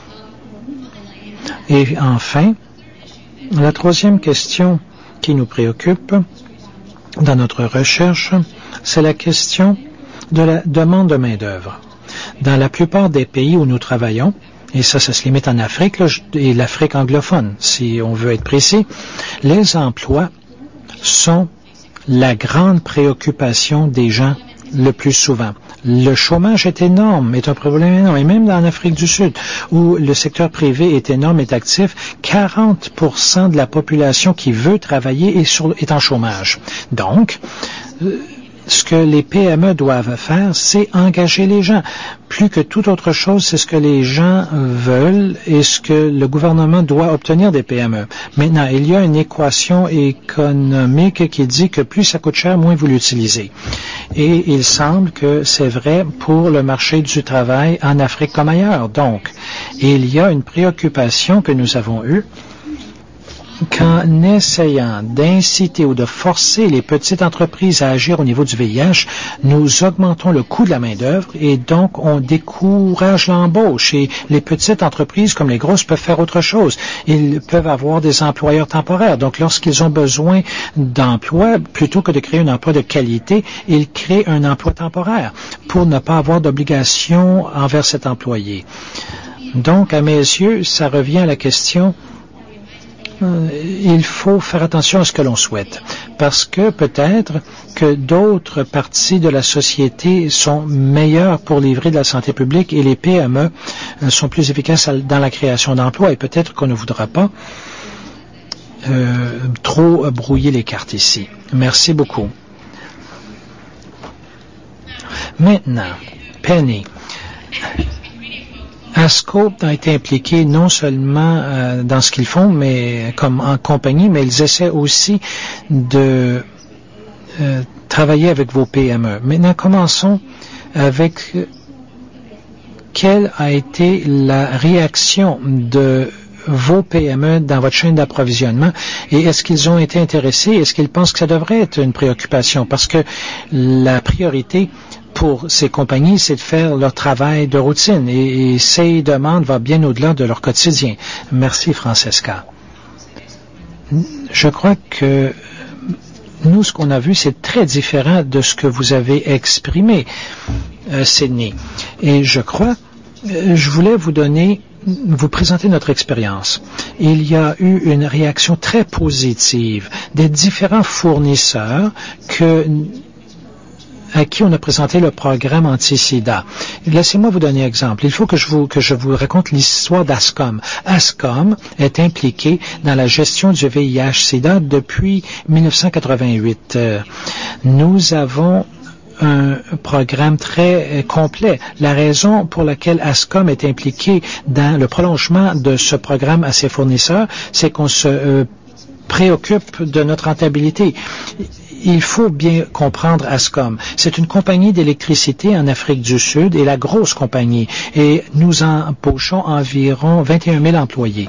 Et enfin, la troisième question qui nous préoccupe dans notre recherche, c'est la question de la demande de main-d'œuvre. Dans la plupart des pays où nous travaillons, et ça, ça se limite en Afrique, là, et l'Afrique anglophone, si on veut être précis, les emplois sont la grande préoccupation des gens le plus souvent. Le chômage est énorme, est un problème énorme, et même en Afrique du Sud, où le secteur privé est énorme, est actif, quarante pour cent de la population qui veut travailler est, sur, est en chômage. Donc, euh, ce que les P M E doivent faire, c'est engager les gens. Plus que toute autre chose, c'est ce que les gens veulent et ce que le gouvernement doit obtenir des P M E. Maintenant, il y a une équation économique qui dit que plus ça coûte cher, moins vous l'utilisez. Et il semble que c'est vrai pour le marché du travail en Afrique comme ailleurs. Donc, il y a une préoccupation que nous avons eue qu'en essayant d'inciter ou de forcer les petites entreprises à agir au niveau du V I H, nous augmentons le coût de la main-d'œuvre et donc on décourage l'embauche. Et les petites entreprises, comme les grosses, peuvent faire autre chose. Ils peuvent avoir des employeurs temporaires. Donc, lorsqu'ils ont besoin d'emploi, plutôt que de créer un emploi de qualité, ils créent un emploi temporaire pour ne pas avoir d'obligation envers cet employé. Donc, à mes yeux, ça revient à la question il faut faire attention à ce que l'on souhaite, parce que peut-être que d'autres parties de la société sont meilleures pour livrer de la santé publique et les P M E sont plus efficaces dans la création d'emplois et peut-être qu'on ne voudra pas euh, trop brouiller les cartes ici. Merci beaucoup. Maintenant, Penny. ASCOPE a été impliqué non seulement euh, dans ce qu'ils font, mais comme en compagnie, mais ils essaient aussi de euh, travailler avec vos P M E. Maintenant, commençons avec euh, quelle a été la réaction de vos P M E dans votre chaîne d'approvisionnement et est-ce qu'ils ont été intéressés, est-ce qu'ils pensent que ça devrait être une préoccupation parce que la priorité pour ces compagnies, c'est de faire leur travail de routine et, et ces demandes vont bien au-delà de leur quotidien. Merci, Francesca. Je crois que nous, ce qu'on a vu, c'est très différent de ce que vous avez exprimé, euh, Sydney. Et je crois, euh, je voulais vous donner, vous présenter notre expérience. Il y a eu une réaction très positive des différents fournisseurs que à qui on a présenté le programme anti-sida. Laissez-moi vous donner un exemple. Il faut que je vous, que je vous raconte l'histoire d'ASCOM. ASCOM est impliqué dans la gestion du V I H-sida depuis mille neuf cent quatre-vingt-huit. Nous avons un programme très complet. La raison pour laquelle ASCOM est impliqué dans le prolongement de ce programme à ses fournisseurs, c'est qu'on se euh, préoccupe de notre rentabilité. Il faut bien comprendre ASCOM. C'est une compagnie d'électricité en Afrique du Sud et la grosse compagnie. Et nous embauchons environ vingt et un mille employés.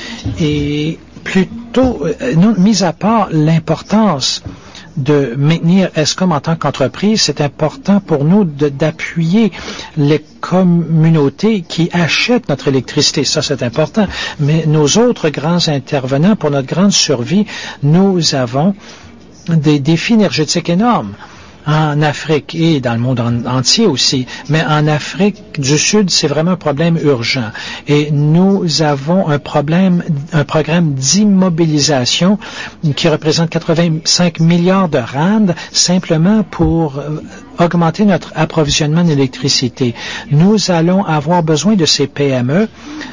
Et plutôt, euh, non, mis à part l'importance de maintenir ASCOM en tant qu'entreprise, c'est important pour nous de, d'appuyer les communautés qui achètent notre électricité. Ça, c'est important. Mais nos autres grands intervenants, pour notre grande survie, nous avons des défis énergétiques énormes en Afrique et dans le monde en, entier aussi. Mais en Afrique du Sud, c'est vraiment un problème urgent. Et nous avons un problème, un programme d'immobilisation qui représente quatre-vingt-cinq milliards de rands simplement pour augmenter notre approvisionnement d'électricité. Nous allons avoir besoin de ces P M E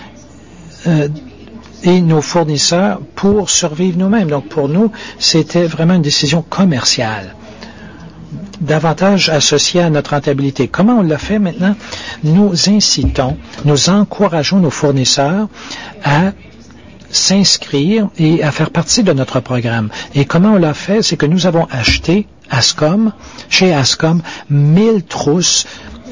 euh, et nos fournisseurs pour survivre nous-mêmes. Donc, pour nous, c'était vraiment une décision commerciale, davantage associée à notre rentabilité. Comment on l'a fait maintenant? Nous incitons, nous encourageons nos fournisseurs à s'inscrire et à faire partie de notre programme. Et comment on l'a fait? C'est que nous avons acheté ASCOM, chez ASCOM, mille trousses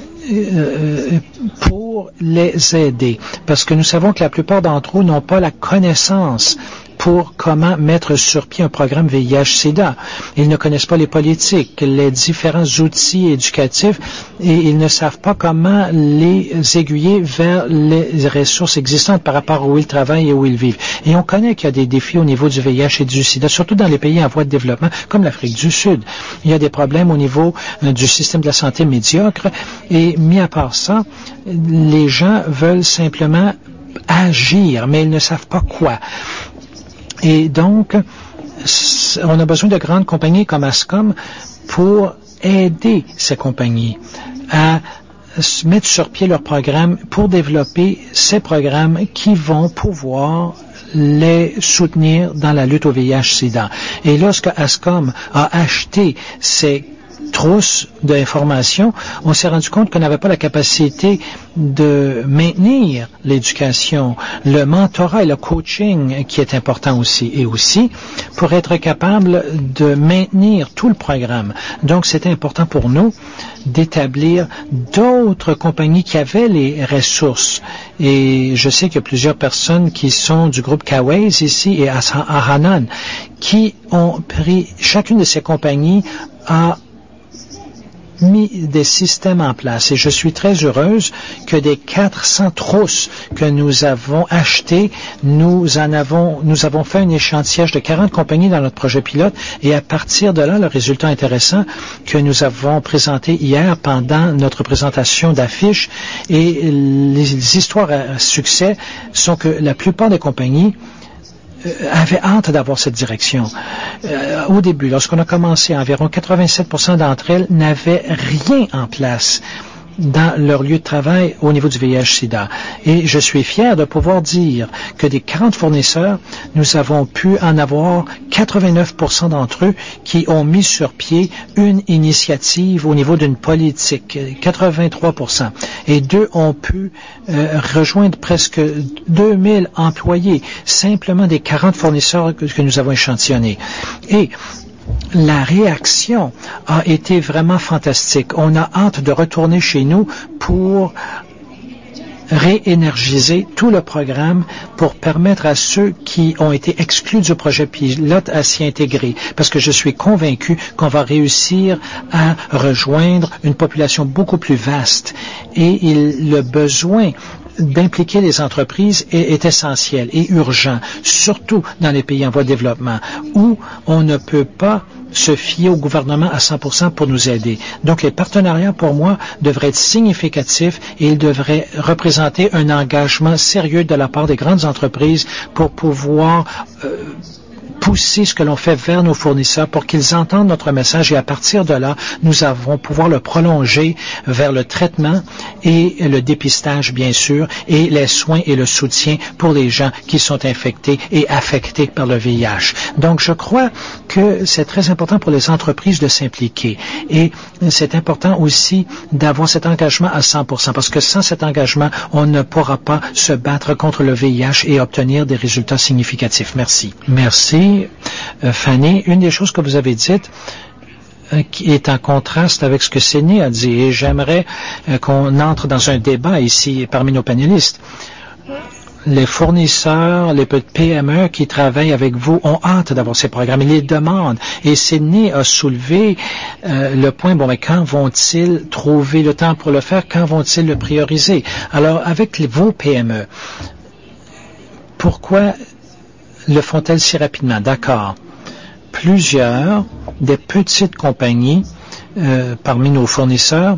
Euh, pour les aider, parce que nous savons que la plupart d'entre eux n'ont pas la connaissance pour comment mettre sur pied un programme V I H-sida. Ils ne connaissent pas les politiques, les différents outils éducatifs et ils ne savent pas comment les aiguiller vers les ressources existantes par rapport à où ils travaillent et où ils vivent. Et on connaît qu'il y a des défis au niveau du V I H et du sida, surtout dans les pays en voie de développement, comme l'Afrique du Sud. Il y a des problèmes au niveau euh, du système de la santé médiocre et mis à part ça, les gens veulent simplement agir, mais ils ne savent pas quoi. Et donc, on a besoin de grandes compagnies comme Ascom pour aider ces compagnies à mettre sur pied leurs programmes pour développer ces programmes qui vont pouvoir les soutenir dans la lutte au V I H sida. Et lorsque Ascom a acheté ces trousses d'informations, on s'est rendu compte qu'on n'avait pas la capacité de maintenir l'éducation, le mentorat et le coaching qui est important aussi, et aussi pour être capable de maintenir tout le programme. Donc, c'était important pour nous d'établir d'autres compagnies qui avaient les ressources. Et je sais qu'il y a plusieurs personnes qui sont du groupe Kaways ici et à Hanan qui ont pris, chacune de ces compagnies a mis des systèmes en place et je suis très heureuse que des quatre cents trousses que nous avons achetées, nous en avons, nous avons fait un échantillage de quarante compagnies dans notre projet pilote et à partir de là, le résultat intéressant que nous avons présenté hier pendant notre présentation d'affiches et les histoires à succès sont que la plupart des compagnies avaient hâte d'avoir cette direction. Euh, au début, lorsqu'on a commencé, environ quatre-vingt-sept pour cent d'entre elles n'avaient rien en place dans leur lieu de travail au niveau du V I H sida. Et je suis fier de pouvoir dire que des quarante fournisseurs, nous avons pu en avoir quatre-vingt-neuf pour cent d'entre eux qui ont mis sur pied une initiative au niveau d'une politique, quatre-vingt-trois pour cent. Et deux ont pu euh, rejoindre presque deux mille employés, simplement des quarante fournisseurs que, que nous avons échantillonnés. Et la réaction a été vraiment fantastique. On a hâte de retourner chez nous pour réénergiser tout le programme pour permettre à ceux qui ont été exclus du projet pilote à s'y intégrer. Parce que je suis convaincu qu'on va réussir à rejoindre une population beaucoup plus vaste. Et il, le besoin d'impliquer les entreprises est, est essentiel et urgent, surtout dans les pays en voie de développement, où on ne peut pas se fier au gouvernement à cent pour cent pour nous aider. Donc, les partenariats, pour moi, devraient être significatifs et ils devraient représenter un engagement sérieux de la part des grandes entreprises pour pouvoir euh, pousser ce que l'on fait vers nos fournisseurs pour qu'ils entendent notre message et à partir de là, nous allons pouvoir le prolonger vers le traitement et le dépistage, bien sûr, et les soins et le soutien pour les gens qui sont infectés et affectés par le V I H. Donc, je crois que c'est très important pour les entreprises de s'impliquer et c'est important aussi d'avoir cet engagement à cent pour cent parce que sans cet engagement, on ne pourra pas se battre contre le V I H et obtenir des résultats significatifs. Merci. Merci. Fanny, une des choses que vous avez dites euh, qui est en contraste avec ce que Sydney a dit, et j'aimerais euh, qu'on entre dans un débat ici parmi nos panélistes. Les fournisseurs, les petites P M E qui travaillent avec vous ont hâte d'avoir ces programmes, ils les demandent. Et Sydney a soulevé euh, le point, bon, mais quand vont-ils trouver le temps pour le faire? Quand vont-ils le prioriser? Alors, avec les, vos P M E, pourquoi le font-elles si rapidement? D'accord. Plusieurs des petites compagnies euh, parmi nos fournisseurs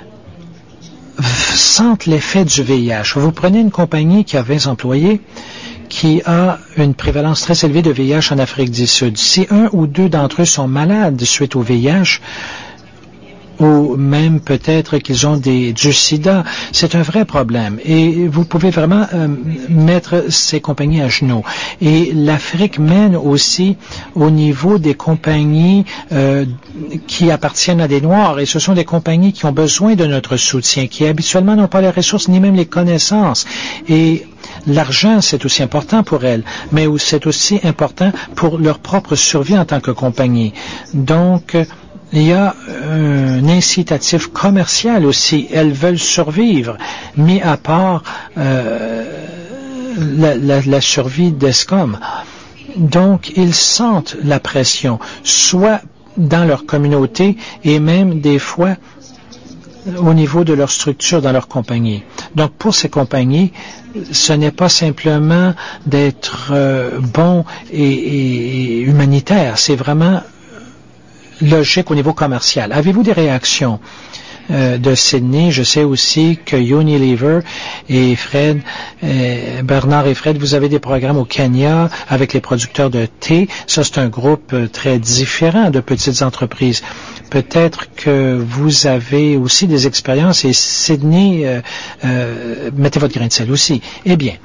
sentent l'effet du V I H. Vous prenez une compagnie qui a vingt employés, qui a une prévalence très élevée de V I H en Afrique du Sud. Si un ou deux d'entre eux sont malades suite au V I H, ou même peut-être qu'ils ont des, du sida, c'est un vrai problème. Et vous pouvez vraiment euh, mettre ces compagnies à genoux. Et l'Afrique mène aussi au niveau des compagnies euh, qui appartiennent à des Noirs. Et ce sont des compagnies qui ont besoin de notre soutien, qui habituellement n'ont pas les ressources ni même les connaissances. Et l'argent, c'est aussi important pour elles, mais c'est aussi important pour leur propre survie en tant que compagnie. Donc, il y a un incitatif commercial aussi. Elles veulent survivre, mis à part euh, la, la, la survie d'Escom. Donc, ils sentent la pression, soit dans leur communauté et même des fois au niveau de leur structure dans leur compagnie. Donc, pour ces compagnies, ce n'est pas simplement d'être euh, bon et, et, et humanitaire, c'est vraiment logique au niveau commercial. Avez-vous des réactions euh, de Sydney. Je sais aussi que Unilever et Fred, euh, Bernard et Fred, vous avez des programmes au Kenya avec les producteurs de thé. Ça, c'est un groupe euh, très différent de petites entreprises. Peut-être que vous avez aussi des expériences et Sydney, euh, euh, mettez votre grain de sel aussi. Eh bien,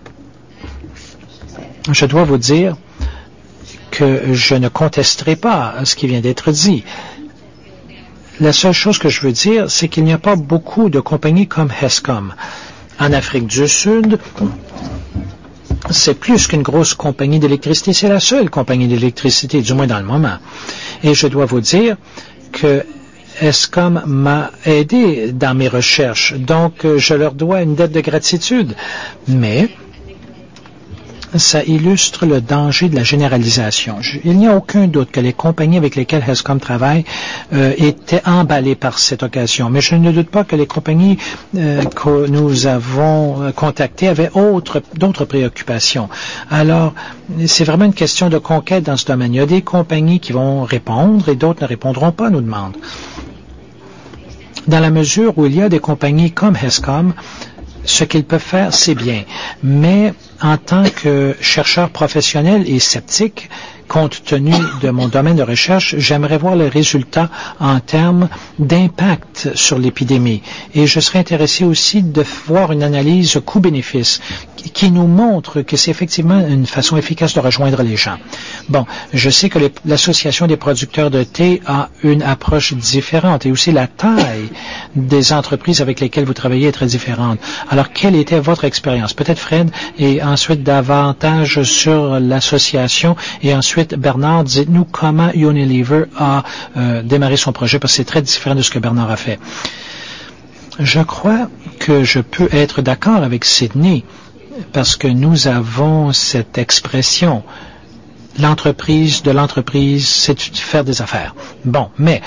je dois vous dire que je ne contesterai pas ce qui vient d'être dit. La seule chose que je veux dire, c'est qu'il n'y a pas beaucoup de compagnies comme Hescom. En Afrique du Sud, c'est plus qu'une grosse compagnie d'électricité, c'est la seule compagnie d'électricité, du moins dans le moment. Et je dois vous dire que Hescom m'a aidé dans mes recherches, donc je leur dois une dette de gratitude. Mais ça illustre le danger de la généralisation. Je, il n'y a aucun doute que les compagnies avec lesquelles Hescom travaille euh, étaient emballées par cette occasion. Mais je ne doute pas que les compagnies euh, que nous avons contactées avaient autre, d'autres préoccupations. Alors, c'est vraiment une question de conquête dans ce domaine. Il y a des compagnies qui vont répondre et d'autres ne répondront pas à nos demandes. Dans la mesure où il y a des compagnies comme Hescom, ce qu'ils peuvent faire, c'est bien. Mais en tant que chercheur professionnel et sceptique, compte tenu de mon domaine de recherche, j'aimerais voir les résultats en termes d'impact sur l'épidémie. Et je serais intéressé aussi de voir une analyse coût-bénéfice qui nous montre que c'est effectivement une façon efficace de rejoindre les gens. Bon, je sais que les, l'Association des producteurs de thé a une approche différente et aussi la taille des entreprises avec lesquelles vous travaillez est très différente. Alors, quelle était votre expérience? Peut-être Fred, et ensuite davantage sur l'association, et ensuite Bernard, dites-nous comment Unilever a euh, démarré son projet, parce que c'est très différent de ce que Bernard a fait. Je crois que je peux être d'accord avec Sydney, parce que nous avons cette expression, l'entreprise de l'entreprise, c'est faire des affaires. Bon, mais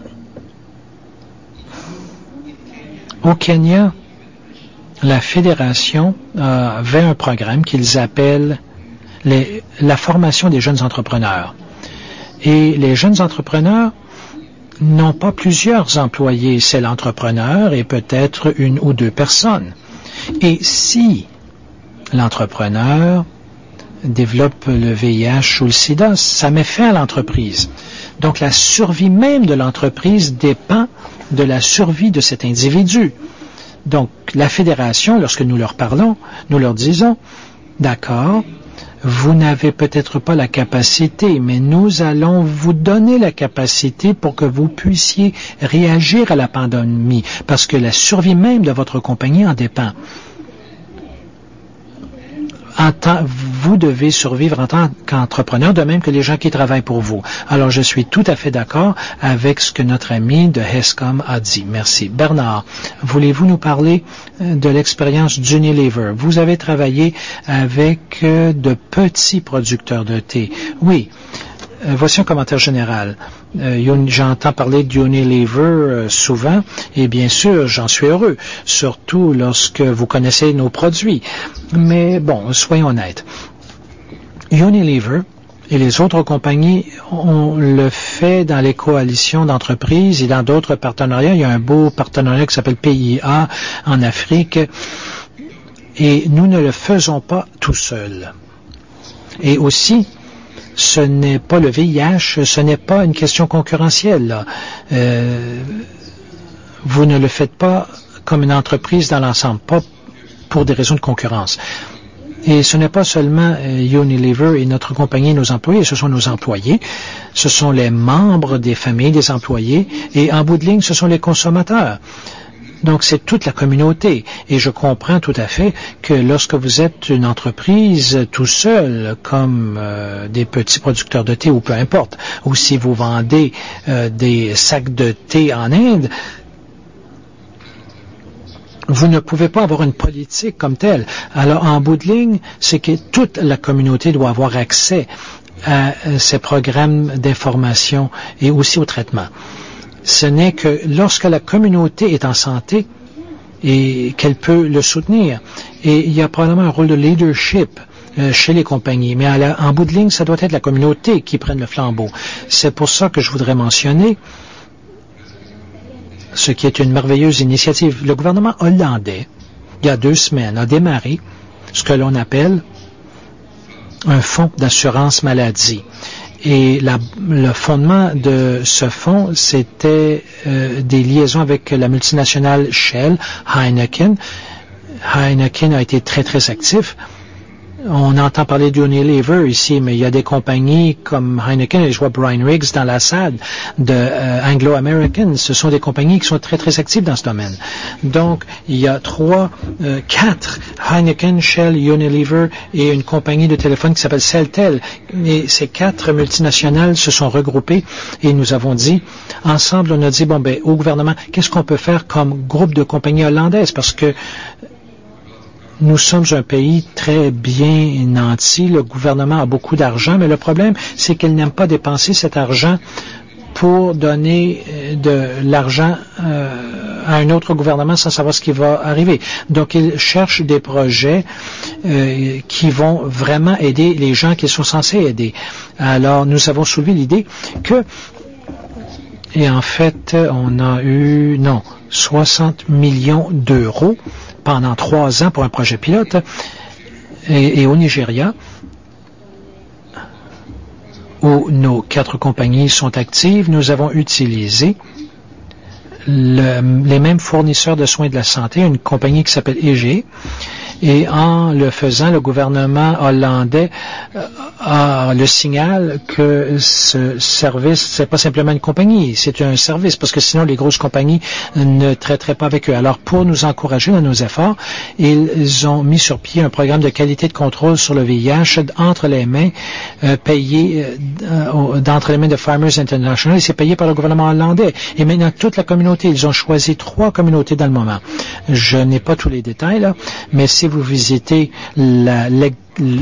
au Kenya, la fédération euh, avait un programme qu'ils appellent les, la formation des jeunes entrepreneurs. Et les jeunes entrepreneurs n'ont pas plusieurs employés, c'est l'entrepreneur et peut-être une ou deux personnes. Et si l'entrepreneur développe le V I H ou le sida, ça met fin à l'entreprise. Donc la survie même de l'entreprise dépend de la survie de cet individu. Donc la fédération, lorsque nous leur parlons, nous leur disons, d'accord, vous n'avez peut-être pas la capacité, mais nous allons vous donner la capacité pour que vous puissiez réagir à la pandémie, parce que la survie même de votre compagnie en dépend. En tant, vous devez survivre en tant qu'entrepreneur, de même que les gens qui travaillent pour vous. Alors, je suis tout à fait d'accord avec ce que notre ami de Hescom a dit. Merci. Bernard, voulez-vous nous parler de l'expérience d'Unilever? Vous avez travaillé avec de petits producteurs de thé. Oui. Euh, voici un commentaire général. Euh, j'entends parler d'Unilever euh, souvent, et bien sûr, j'en suis heureux, surtout lorsque vous connaissez nos produits. Mais bon, soyons honnêtes. Unilever et les autres compagnies, on le fait dans les coalitions d'entreprises et dans d'autres partenariats. Il y a un beau partenariat qui s'appelle P I A en Afrique, et nous ne le faisons pas tout seuls. Et aussi, ce n'est pas le V I H, ce n'est pas une question concurrentielle. Là. Euh, vous ne le faites pas comme une entreprise dans l'ensemble, pas pour des raisons de concurrence. Et ce n'est pas seulement euh, Unilever et notre compagnie et nos employés, ce sont nos employés, ce sont les membres des familles des employés, et en bout de ligne, ce sont les consommateurs. Donc, c'est toute la communauté. Et je comprends tout à fait que lorsque vous êtes une entreprise tout seul, comme euh, des petits producteurs de thé ou peu importe, ou si vous vendez euh, des sacs de thé en Inde, vous ne pouvez pas avoir une politique comme telle. Alors, en bout de ligne, c'est que toute la communauté doit avoir accès à ces programmes d'information et aussi au traitement. Ce n'est que lorsque la communauté est en santé et qu'elle peut le soutenir. Et il y a probablement un rôle de leadership euh, chez les compagnies. Mais à la, en bout de ligne, ça doit être la communauté qui prenne le flambeau. C'est pour ça que je voudrais mentionner ce qui est une merveilleuse initiative. Le gouvernement hollandais, il y a deux semaines, a démarré ce que l'on appelle un fonds d'assurance maladie. Et la, le fondement de ce fonds, c'était euh, des liaisons avec la multinationale Shell, Heineken. Heineken a été très, très actif. On entend parler d'Unilever ici, mais il y a des compagnies comme Heineken, et je vois Brian Riggs dans la salle de euh, Anglo-American. Ce sont des compagnies qui sont très, très actives dans ce domaine. Donc, il y a trois, euh, quatre, Heineken, Shell, Unilever et une compagnie de téléphone qui s'appelle Celtel. Et ces quatre multinationales se sont regroupées et nous avons dit, ensemble, on a dit, bon, ben, au gouvernement, qu'est-ce qu'on peut faire comme groupe de compagnies hollandaises? Parce que nous sommes un pays très bien nanti. Le gouvernement a beaucoup d'argent, mais le problème, c'est qu'il n'aime pas dépenser cet argent pour donner de l'argent euh, à un autre gouvernement sans savoir ce qui va arriver. Donc, il cherche des projets euh, qui vont vraiment aider les gens qu'ils sont censés aider. Alors, nous avons soulevé l'idée que, et en fait, on a eu, non, soixante millions d'euros pendant trois ans pour un projet pilote. Et, et au Nigeria, où nos quatre compagnies sont actives, nous avons utilisé le, les mêmes fournisseurs de soins de la santé, une compagnie qui s'appelle E G. Et en le faisant, le gouvernement hollandais a le signal que ce service, c'est pas simplement une compagnie, c'est un service, parce que sinon les grosses compagnies ne traiteraient pas avec eux. Alors, pour nous encourager dans nos efforts, ils ont mis sur pied un programme de qualité de contrôle sur le V I H entre les mains, euh, payé euh, d'entre les mains de Farmers International, et c'est payé par le gouvernement hollandais. Et maintenant, toute la communauté, ils ont choisi trois communautés dans le moment. Je n'ai pas tous les détails, là, mais si vous visitez la, la, le,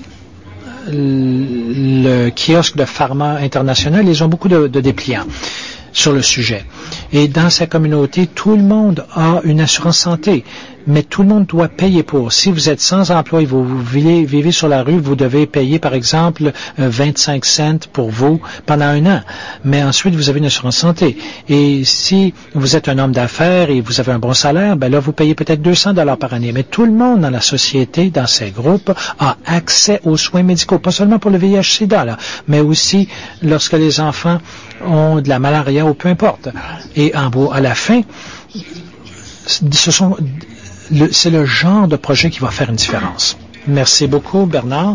le kiosque de Pharma International, ils ont beaucoup de, de dépliants sur le sujet. Et dans sa communauté, tout le monde a une assurance santé, mais tout le monde doit payer pour. Si vous êtes sans emploi et vous, vous vivez, vivez sur la rue, vous devez payer, par exemple, vingt-cinq cents pour vous pendant un an. Mais ensuite, vous avez une assurance santé. Et si vous êtes un homme d'affaires et vous avez un bon salaire, ben là, vous payez peut-être deux cents dollars par année. Mais tout le monde dans la société, dans ces groupes, a accès aux soins médicaux, pas seulement pour le V I H sida, là, mais aussi lorsque les enfants ont de la malaria ou peu importe. Et en beau, à la fin, ce sont, le, c'est le genre de projet qui va faire une différence. Merci beaucoup, Bernard.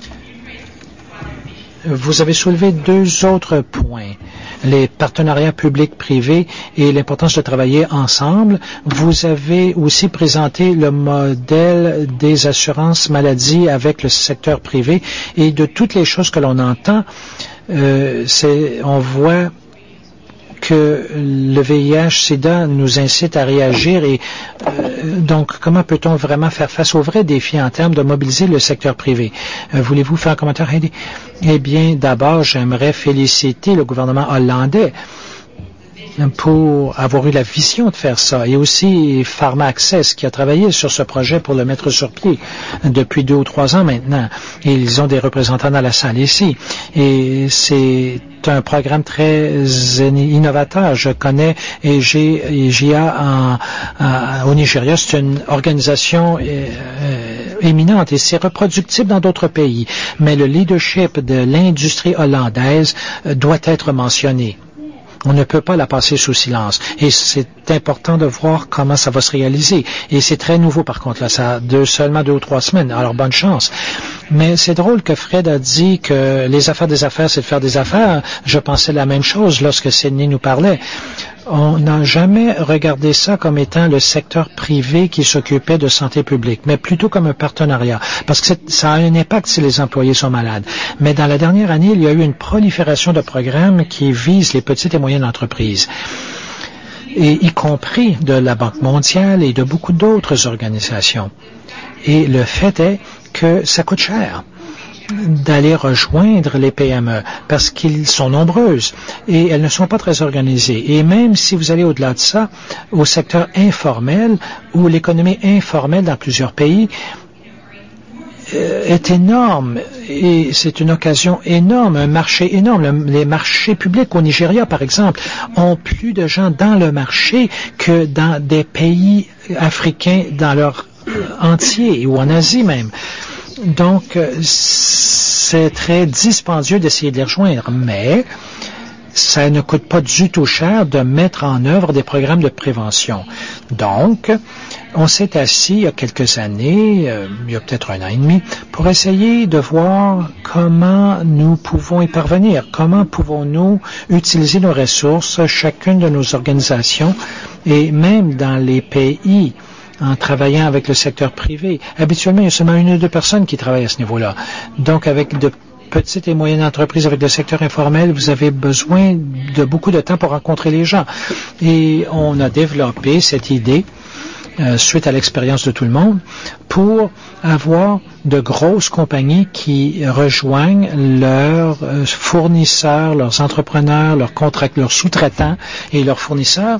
Vous avez soulevé deux autres points, les partenariats publics-privés et l'importance de travailler ensemble. Vous avez aussi présenté le modèle des assurances maladie avec le secteur privé et de toutes les choses que l'on entend, euh, c'est, on voit que le V I H sida nous incite à réagir et euh, donc comment peut-on vraiment faire face aux vrais défis en termes de mobiliser le secteur privé? Euh, voulez-vous faire un commentaire, Heidi? Eh bien, d'abord, j'aimerais féliciter le gouvernement hollandais pour avoir eu la vision de faire ça, et aussi Pharma Access qui a travaillé sur ce projet pour le mettre sur pied depuis deux ou trois ans maintenant. Et ils ont des représentants dans la salle ici. Et c'est un programme très innovateur. Je connais E G A en, en, au Nigeria. C'est une organisation euh, éminente et c'est reproductible dans d'autres pays. Mais le leadership de l'industrie hollandaise doit être mentionné. On ne peut pas la passer sous silence. Et c'est important de voir comment ça va se réaliser. Et c'est très nouveau, par contre, là, ça a deux, seulement deux ou trois semaines. Alors, bonne chance. Mais c'est drôle que Fred a dit que les affaires des affaires, c'est de faire des affaires. Je pensais la même chose lorsque Sydney nous parlait. On n'a jamais regardé ça comme étant le secteur privé qui s'occupait de santé publique, mais plutôt comme un partenariat, parce que ça a un impact si les employés sont malades. Mais dans la dernière année, il y a eu une prolifération de programmes qui visent les petites et moyennes entreprises, et y compris de la Banque mondiale et de beaucoup d'autres organisations. Et le fait est que ça coûte cher d'aller rejoindre les P M E parce qu'ils sont nombreuses et elles ne sont pas très organisées. Et même si vous allez au-delà de ça, au secteur informel ou l'économie informelle dans plusieurs pays, est énorme et c'est une occasion énorme, un marché énorme. Le, les marchés publics au Nigeria, par exemple, ont plus de gens dans le marché que dans des pays africains dans leur entier ou en Asie même. Donc, c'est très dispendieux d'essayer de les rejoindre, mais ça ne coûte pas du tout cher de mettre en œuvre des programmes de prévention. Donc, on s'est assis il y a quelques années, euh, il y a peut-être un an et demi, pour essayer de voir comment nous pouvons y parvenir, comment pouvons-nous utiliser nos ressources, chacune de nos organisations, et même dans les pays, en travaillant avec le secteur privé. Habituellement, il y a seulement une ou deux personnes qui travaillent à ce niveau-là. Donc, avec de petites et moyennes entreprises, avec le secteur informel, vous avez besoin de beaucoup de temps pour rencontrer les gens. Et on a développé cette idée, euh, suite à l'expérience de tout le monde, pour avoir de grosses compagnies qui rejoignent leurs euh, fournisseurs, leurs entrepreneurs, leurs contrats, leurs sous-traitants et leurs fournisseurs.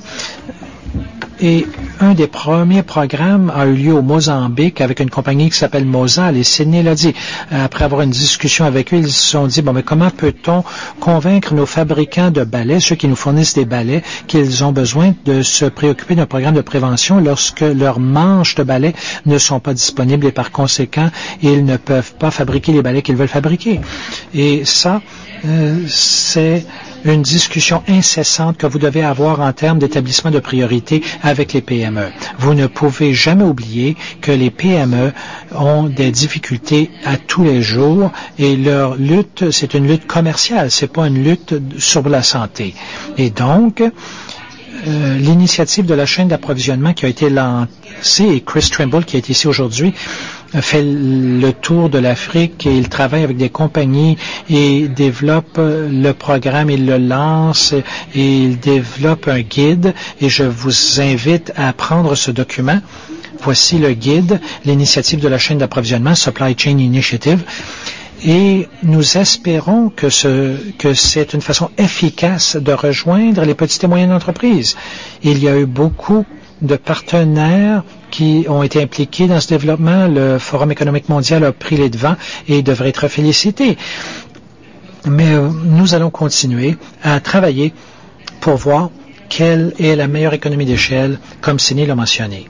Et un des premiers programmes a eu lieu au Mozambique avec une compagnie qui s'appelle Mozal, et Sydney l'a dit. Après avoir une discussion avec eux, ils se sont dit, bon, mais comment peut-on convaincre nos fabricants de balais, ceux qui nous fournissent des balais, qu'ils ont besoin de se préoccuper d'un programme de prévention lorsque leurs manches de balais ne sont pas disponibles et par conséquent, ils ne peuvent pas fabriquer les balais qu'ils veulent fabriquer. Et ça, euh, c'est une discussion incessante que vous devez avoir en termes d'établissement de priorité avec les P M E. Vous ne pouvez jamais oublier que les P M E ont des difficultés à tous les jours et leur lutte, c'est une lutte commerciale, c'est pas une lutte sur la santé. Et donc, Euh, l'initiative de la chaîne d'approvisionnement qui a été lancée, et Chris Trimble, qui est ici aujourd'hui, fait le tour de l'Afrique et il travaille avec des compagnies et développe le programme, il le lance et il développe un guide et je vous invite à prendre ce document. Voici le guide, l'initiative de la chaîne d'approvisionnement, Supply Chain Initiative. Et nous espérons que, ce, que c'est une façon efficace de rejoindre les petites et moyennes entreprises. Il y a eu beaucoup de partenaires qui ont été impliqués dans ce développement. Le Forum économique mondial a pris les devants et devrait être félicité. Mais euh, nous allons continuer à travailler pour voir quelle est la meilleure économie d'échelle, comme Sydney l'a mentionné.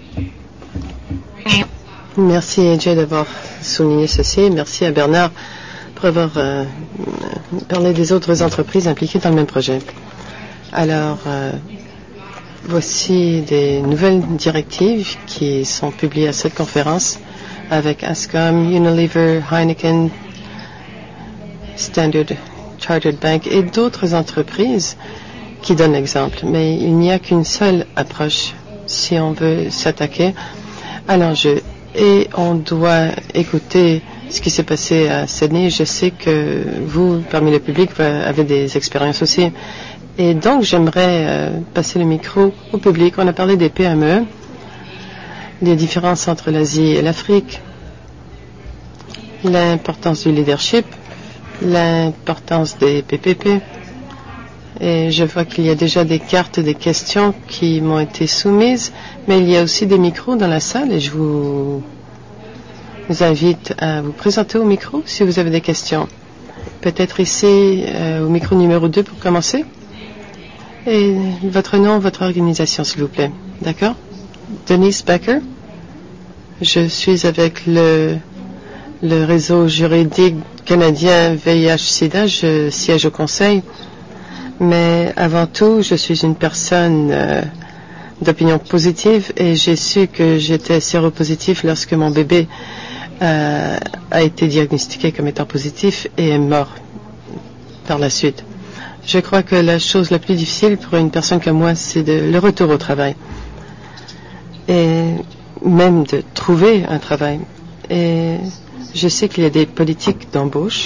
Merci, A J, d'avoir souligné ceci. Merci à Bernard pour avoir euh, parlé des autres entreprises impliquées dans le même projet. Alors, euh, voici des nouvelles directives qui sont publiées à cette conférence avec Ascom, Unilever, Heineken, Standard Chartered Bank et d'autres entreprises qui donnent l'exemple. Mais il n'y a qu'une seule approche si on veut s'attaquer à l'enjeu. Et on doit écouter ce qui s'est passé à Sydney. Je sais que vous, parmi le public, avez des expériences aussi. Et donc, j'aimerais euh, passer le micro au public. On a parlé des P M E, des différences entre l'Asie et l'Afrique, l'importance du leadership, l'importance des P P P. Et je vois qu'il y a déjà des cartes, des questions qui m'ont été soumises, mais il y a aussi des micros dans la salle et je vous, vous invite à vous présenter au micro si vous avez des questions. Peut-être ici euh, au micro numéro deux pour commencer. Et votre nom, votre organisation, s'il vous plaît. D'accord? Denise Becker. Je suis avec le, le réseau juridique canadien V I H-Sida. Je siège au conseil. Mais avant tout, je suis une personne euh, d'opinion positive et j'ai su que j'étais séropositif lorsque mon bébé euh, a été diagnostiqué comme étant positif et est mort par la suite. Je crois que la chose la plus difficile pour une personne comme moi, c'est de, le retour au travail et même de trouver un travail. Et je sais qu'il y a des politiques d'embauche.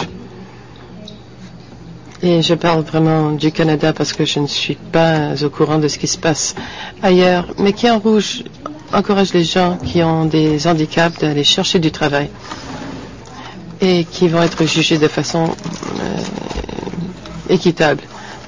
Et je parle vraiment du Canada parce que je ne suis pas au courant de ce qui se passe ailleurs, mais qui en rouge encourage les gens qui ont des handicaps d'aller chercher du travail et qui vont être jugés de façon euh, équitable.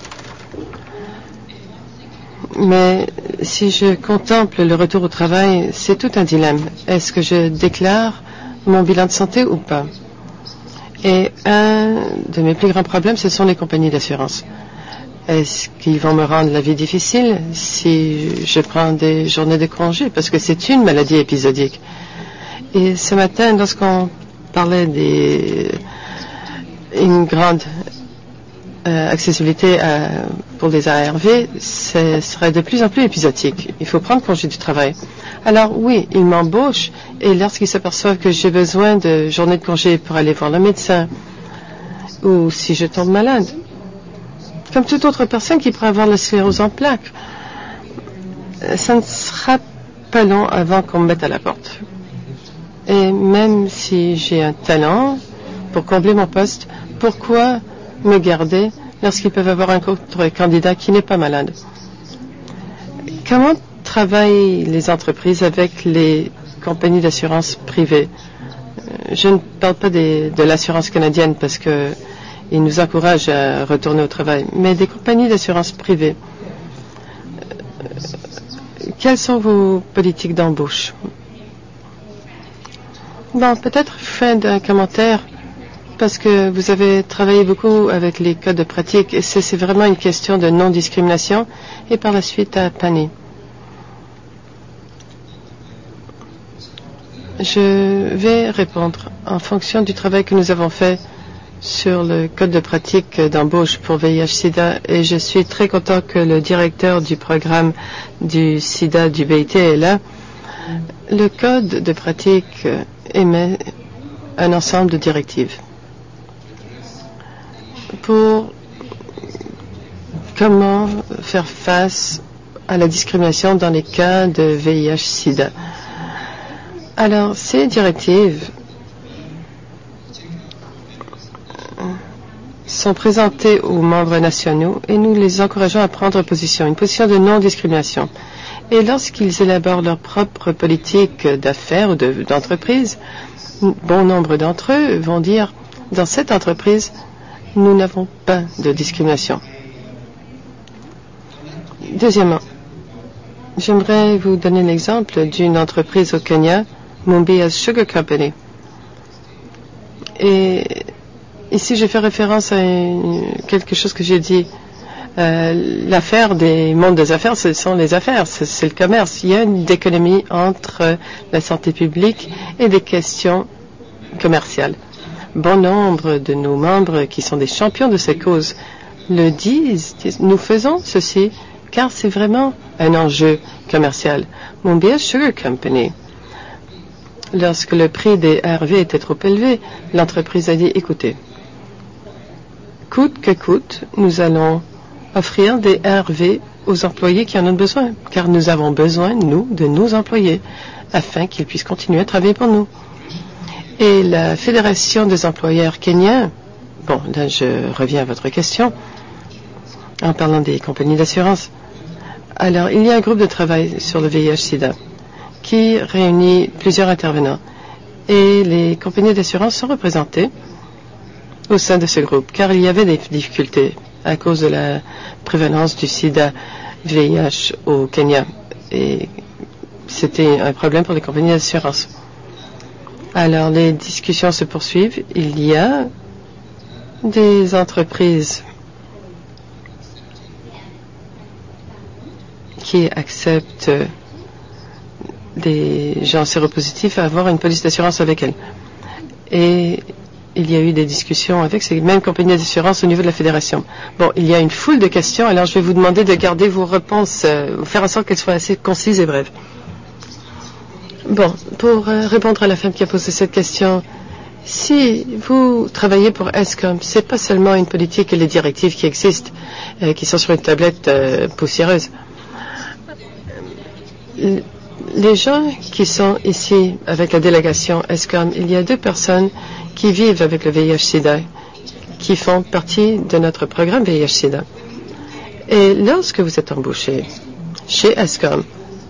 Mais si je contemple le retour au travail, c'est tout un dilemme. Est-ce que je déclare mon bilan de santé ou pas. Et un de mes plus grands problèmes, ce sont les compagnies d'assurance. Est-ce qu'ils vont me rendre la vie difficile si je prends des journées de congé? Parce que c'est une maladie épisodique. Et ce matin, lorsqu'on parlait des une grande euh, accessibilité à, pour les A R V, ce serait de plus en plus épisodique. Il faut prendre congé du travail. Alors oui, ils m'embauchent et lorsqu'ils s'aperçoivent que j'ai besoin de journées de congé pour aller voir le médecin ou si je tombe malade, comme toute autre personne qui pourrait avoir la sclérose en plaques, ça ne sera pas long avant qu'on me mette à la porte. Et même si j'ai un talent pour combler mon poste, pourquoi me garder lorsqu'ils peuvent avoir un autre candidat qui n'est pas malade? Comment travaillent les entreprises avec les compagnies d'assurance privées? Je ne parle pas des, de l'assurance canadienne parce que ils nous encouragent à retourner au travail, mais des compagnies d'assurance privées. Quelles sont vos politiques d'embauche? Bon, peut-être fin d'un commentaire, parce que vous avez travaillé beaucoup avec les codes de pratique, et c'est, c'est vraiment une question de non-discrimination, et par la suite à Pani. Je vais répondre en fonction du travail que nous avons fait sur le code de pratique d'embauche pour V I H sida, et je suis très content que le directeur du programme du sida du B I T est là. Le code de pratique émet un ensemble de directives pour comment faire face à la discrimination dans les cas de V I H sida. Alors, ces directives sont présentées aux membres nationaux et nous les encourageons à prendre position, une position de non-discrimination. Et lorsqu'ils élaborent leur propre politique d'affaires ou de, d'entreprise, bon nombre d'entre eux vont dire, dans cette entreprise, nous n'avons pas de discrimination. Deuxièmement, j'aimerais vous donner l'exemple d'une entreprise au Kenya, Mumbai Sugar Company. Et ici, je fais référence à une, quelque chose que j'ai dit. Euh, l'affaire des mondes des affaires, ce sont les affaires, c'est, c'est le commerce. Il y a une dichotomie entre la santé publique et des questions commerciales. Bon nombre de nos membres qui sont des champions de ces causes le disent, disent nous faisons ceci car c'est vraiment un enjeu commercial. Mumbai Sugar Company, lorsque le prix des A R V était trop élevé, l'entreprise a dit, écoutez, coûte que coûte, nous allons offrir des A R V aux employés qui en ont besoin, car nous avons besoin, nous, de nos employés, afin qu'ils puissent continuer à travailler pour nous. Et la Fédération des employeurs kenyans, bon, là je reviens à votre question, en parlant des compagnies d'assurance. Alors, il y a un groupe de travail sur le V I H sida qui réunit plusieurs intervenants. Et les compagnies d'assurance sont représentées au sein de ce groupe, car il y avait des difficultés à cause de la prévalence du sida V I H au Kenya. Et c'était un problème pour les compagnies d'assurance. Alors, les discussions se poursuivent. Il y a des entreprises qui acceptent des gens séropositifs à avoir une police d'assurance avec elles. Et il y a eu des discussions avec ces mêmes compagnies d'assurance au niveau de la fédération. Bon, il y a une foule de questions, alors je vais vous demander de garder vos réponses, euh, faire en sorte qu'elles soient assez concises et brèves. Bon, pour euh, répondre à la femme qui a posé cette question, si vous travaillez pour ESCOM, c'est pas seulement une politique et les directives qui existent, euh, qui sont sur une tablette euh, poussiéreuse. Les gens qui sont ici avec la délégation ESCOM, il y a deux personnes qui vivent avec le V I H sida, qui font partie de notre programme V I H sida. Et lorsque vous êtes embauché chez ESCOM,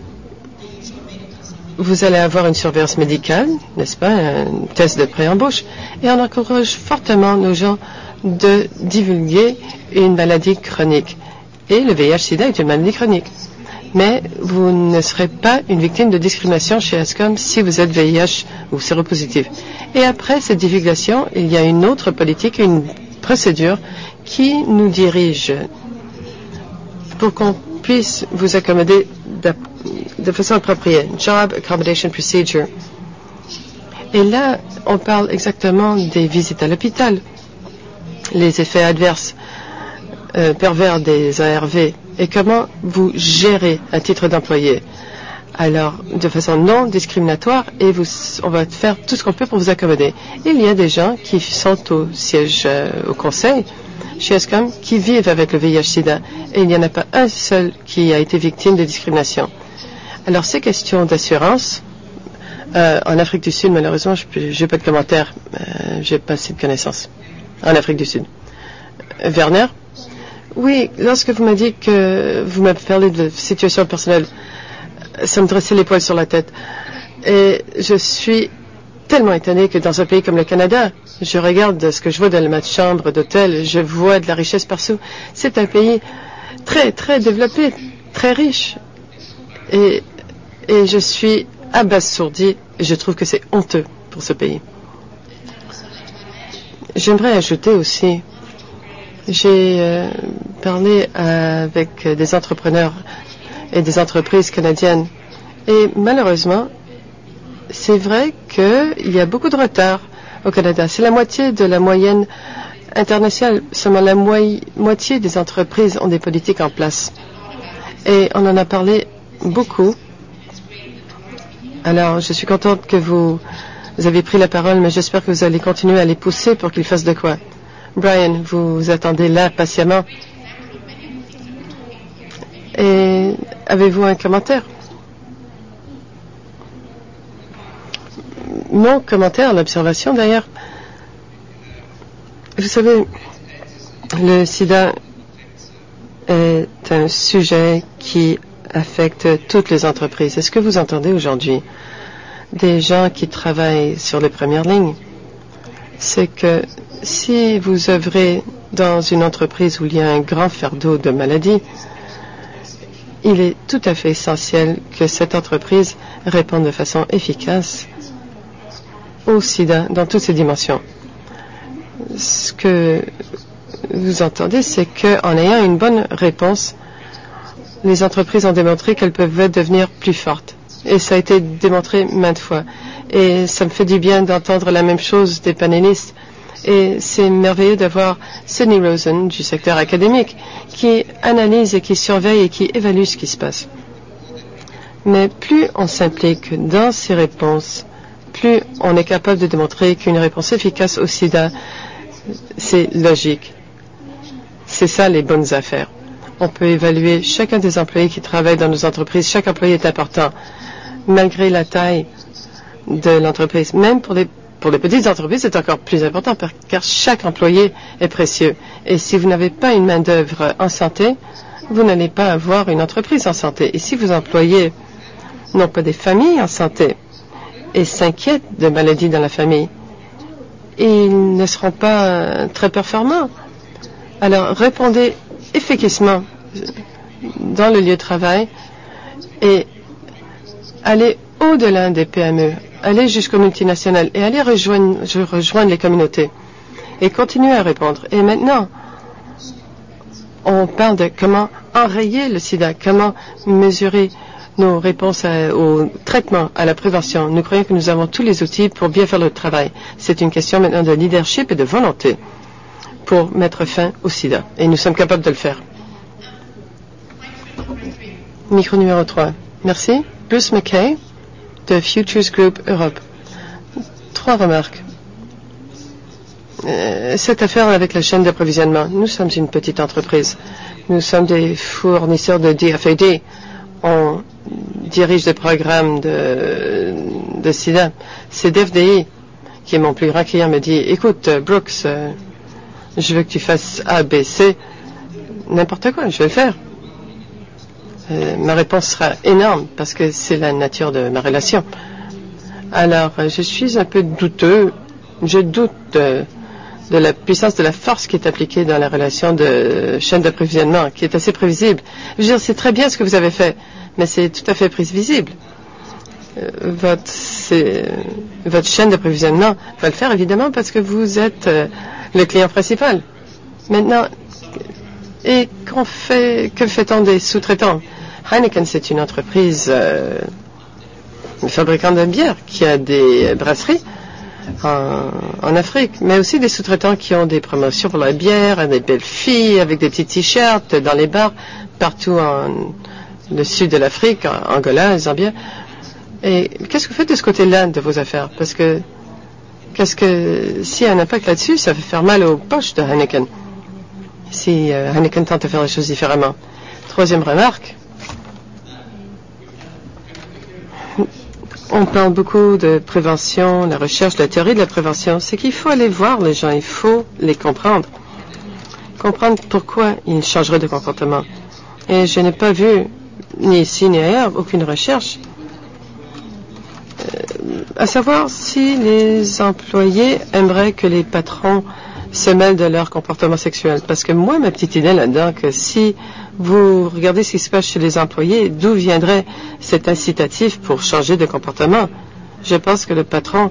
vous allez avoir une surveillance médicale, n'est-ce pas, un test de pré-embauche, et on encourage fortement nos gens de divulguer une maladie chronique. Et le V I H sida est une maladie chronique. Mais vous ne serez pas une victime de discrimination chez Ascom si vous êtes V I H ou séropositif. Et après cette divulgation, il y a une autre politique, une procédure qui nous dirige pour qu'on puisse vous accommoder de, de façon appropriée. Job Accommodation Procedure. Et là, on parle exactement des visites à l'hôpital, les effets adverses euh, pervers des A R V et comment vous gérez à titre d'employé. Alors, de façon non discriminatoire, et vous, on va faire tout ce qu'on peut pour vous accommoder. Il y a des gens qui sont au siège, euh, au conseil, chez Ascom, qui vivent avec le V I H-Sida, et il n'y en a pas un seul qui a été victime de discrimination. Alors, ces questions d'assurance, euh, en Afrique du Sud, malheureusement, je n'ai pas de commentaires, euh, je n'ai pas assez de connaissances. En Afrique du Sud. Euh, Werner? Oui, lorsque vous m'avez dit que vous m'avez parlé de situation personnelle, ça me dressait les poils sur la tête. Et je suis tellement étonné que dans un pays comme le Canada, je regarde ce que je vois dans ma chambre d'hôtel, je vois de la richesse partout. C'est un pays très, très développé, très riche. Et, et je suis abasourdi et je trouve que c'est honteux pour ce pays. J'aimerais ajouter aussi, j'ai euh, parlé avec des entrepreneurs et des entreprises canadiennes. Et malheureusement, c'est vrai qu'il y a beaucoup de retard au Canada. C'est la moitié de la moyenne internationale. Seulement la mo- moitié des entreprises ont des politiques en place. Et on en a parlé beaucoup. Alors, je suis contente que vous, vous avez pris la parole, mais j'espère que vous allez continuer à les pousser pour qu'ils fassent de quoi. Brian, vous attendez là patiemment. Et avez-vous un commentaire? Mon commentaire, l'observation d'ailleurs. Vous savez, le sida est un sujet qui affecte toutes les entreprises. Est-ce que vous entendez aujourd'hui des gens qui travaillent sur les premières lignes? C'est que si vous œuvrez dans une entreprise où il y a un grand fardeau de maladies, il est tout à fait essentiel que cette entreprise réponde de façon efficace au sida dans toutes ses dimensions. Ce que vous entendez, c'est qu'en ayant une bonne réponse, les entreprises ont démontré qu'elles peuvent devenir plus fortes. Et ça a été démontré maintes fois. Et ça me fait du bien d'entendre la même chose des panélistes. Et c'est merveilleux d'avoir Sydney Rosen du secteur académique qui analyse et qui surveille et qui évalue ce qui se passe. Mais plus on s'implique dans ces réponses, plus on est capable de démontrer qu'une réponse efficace au sida, c'est logique. C'est ça les bonnes affaires. On peut évaluer chacun des employés qui travaillent dans nos entreprises. Chaque employé est important, malgré la taille de l'entreprise. Même pour les Pour les petites entreprises, c'est encore plus important car chaque employé est précieux. Et si vous n'avez pas une main-d'œuvre en santé, vous n'allez pas avoir une entreprise en santé. Et si vos employés n'ont pas des familles en santé et s'inquiètent de maladies dans la famille, ils ne seront pas très performants. Alors, répondez efficacement dans le lieu de travail et allez au-delà des P M E. Allez jusqu'aux multinationales et allez rejoindre, rejoindre les communautés et continuez à répondre. Et maintenant, on parle de comment enrayer le sida, comment mesurer nos réponses à, au traitement, à la prévention. Nous croyons que nous avons tous les outils pour bien faire le travail. C'est une question maintenant de leadership et de volonté pour mettre fin au sida. Et nous sommes capables de le faire. Micro numéro trois. Merci. Bruce McKay de Futures Group Europe. Trois remarques. Euh, cette affaire avec la chaîne d'approvisionnement, nous sommes une petite entreprise. Nous sommes des fournisseurs de D F A D. On dirige des programmes de, de sida. C'est D F D I qui est mon plus grand client me dit, écoute, Brooks, euh, je veux que tu fasses A, B, C, n'importe quoi, je vais le faire. Euh, ma réponse sera énorme parce que c'est la nature de ma relation. Alors, euh, je suis un peu douteux. Je doute euh, de la puissance de la force qui est appliquée dans la relation de chaîne d'approvisionnement, qui est assez prévisible. Je veux dire, c'est très bien ce que vous avez fait, mais c'est tout à fait prévisible. Euh, votre, c'est, votre chaîne d'approvisionnement va le faire, évidemment, parce que vous êtes euh, le client principal. Maintenant, et qu'on fait, que fait-on des sous-traitants? Heineken, c'est une entreprise euh, fabricante de bière qui a des brasseries En, en Afrique, mais aussi des sous-traitants qui ont des promotions pour la bière, des belles filles avec des petits t-shirts dans les bars partout en le sud de l'Afrique, en Angola, Zambie. Et qu'est-ce que vous faites de ce côté-là de vos affaires? Parce que qu'est-ce que s'il y a un impact là-dessus, ça va faire mal aux poches de Heineken. Si euh, Heineken tente de faire les choses différemment. Troisième remarque. On parle beaucoup de prévention, la recherche, la théorie de la prévention. C'est qu'il faut aller voir les gens, il faut les comprendre. Comprendre pourquoi ils changeraient de comportement. Et je n'ai pas vu, ni ici ni ailleurs, aucune recherche euh, à savoir si les employés aimeraient que les patrons se mêlent de leur comportement sexuel. Parce que moi, ma petite idée là-dedans, que si vous regardez ce qui se passe chez les employés, d'où viendrait cet incitatif pour changer de comportement? Je pense que le patron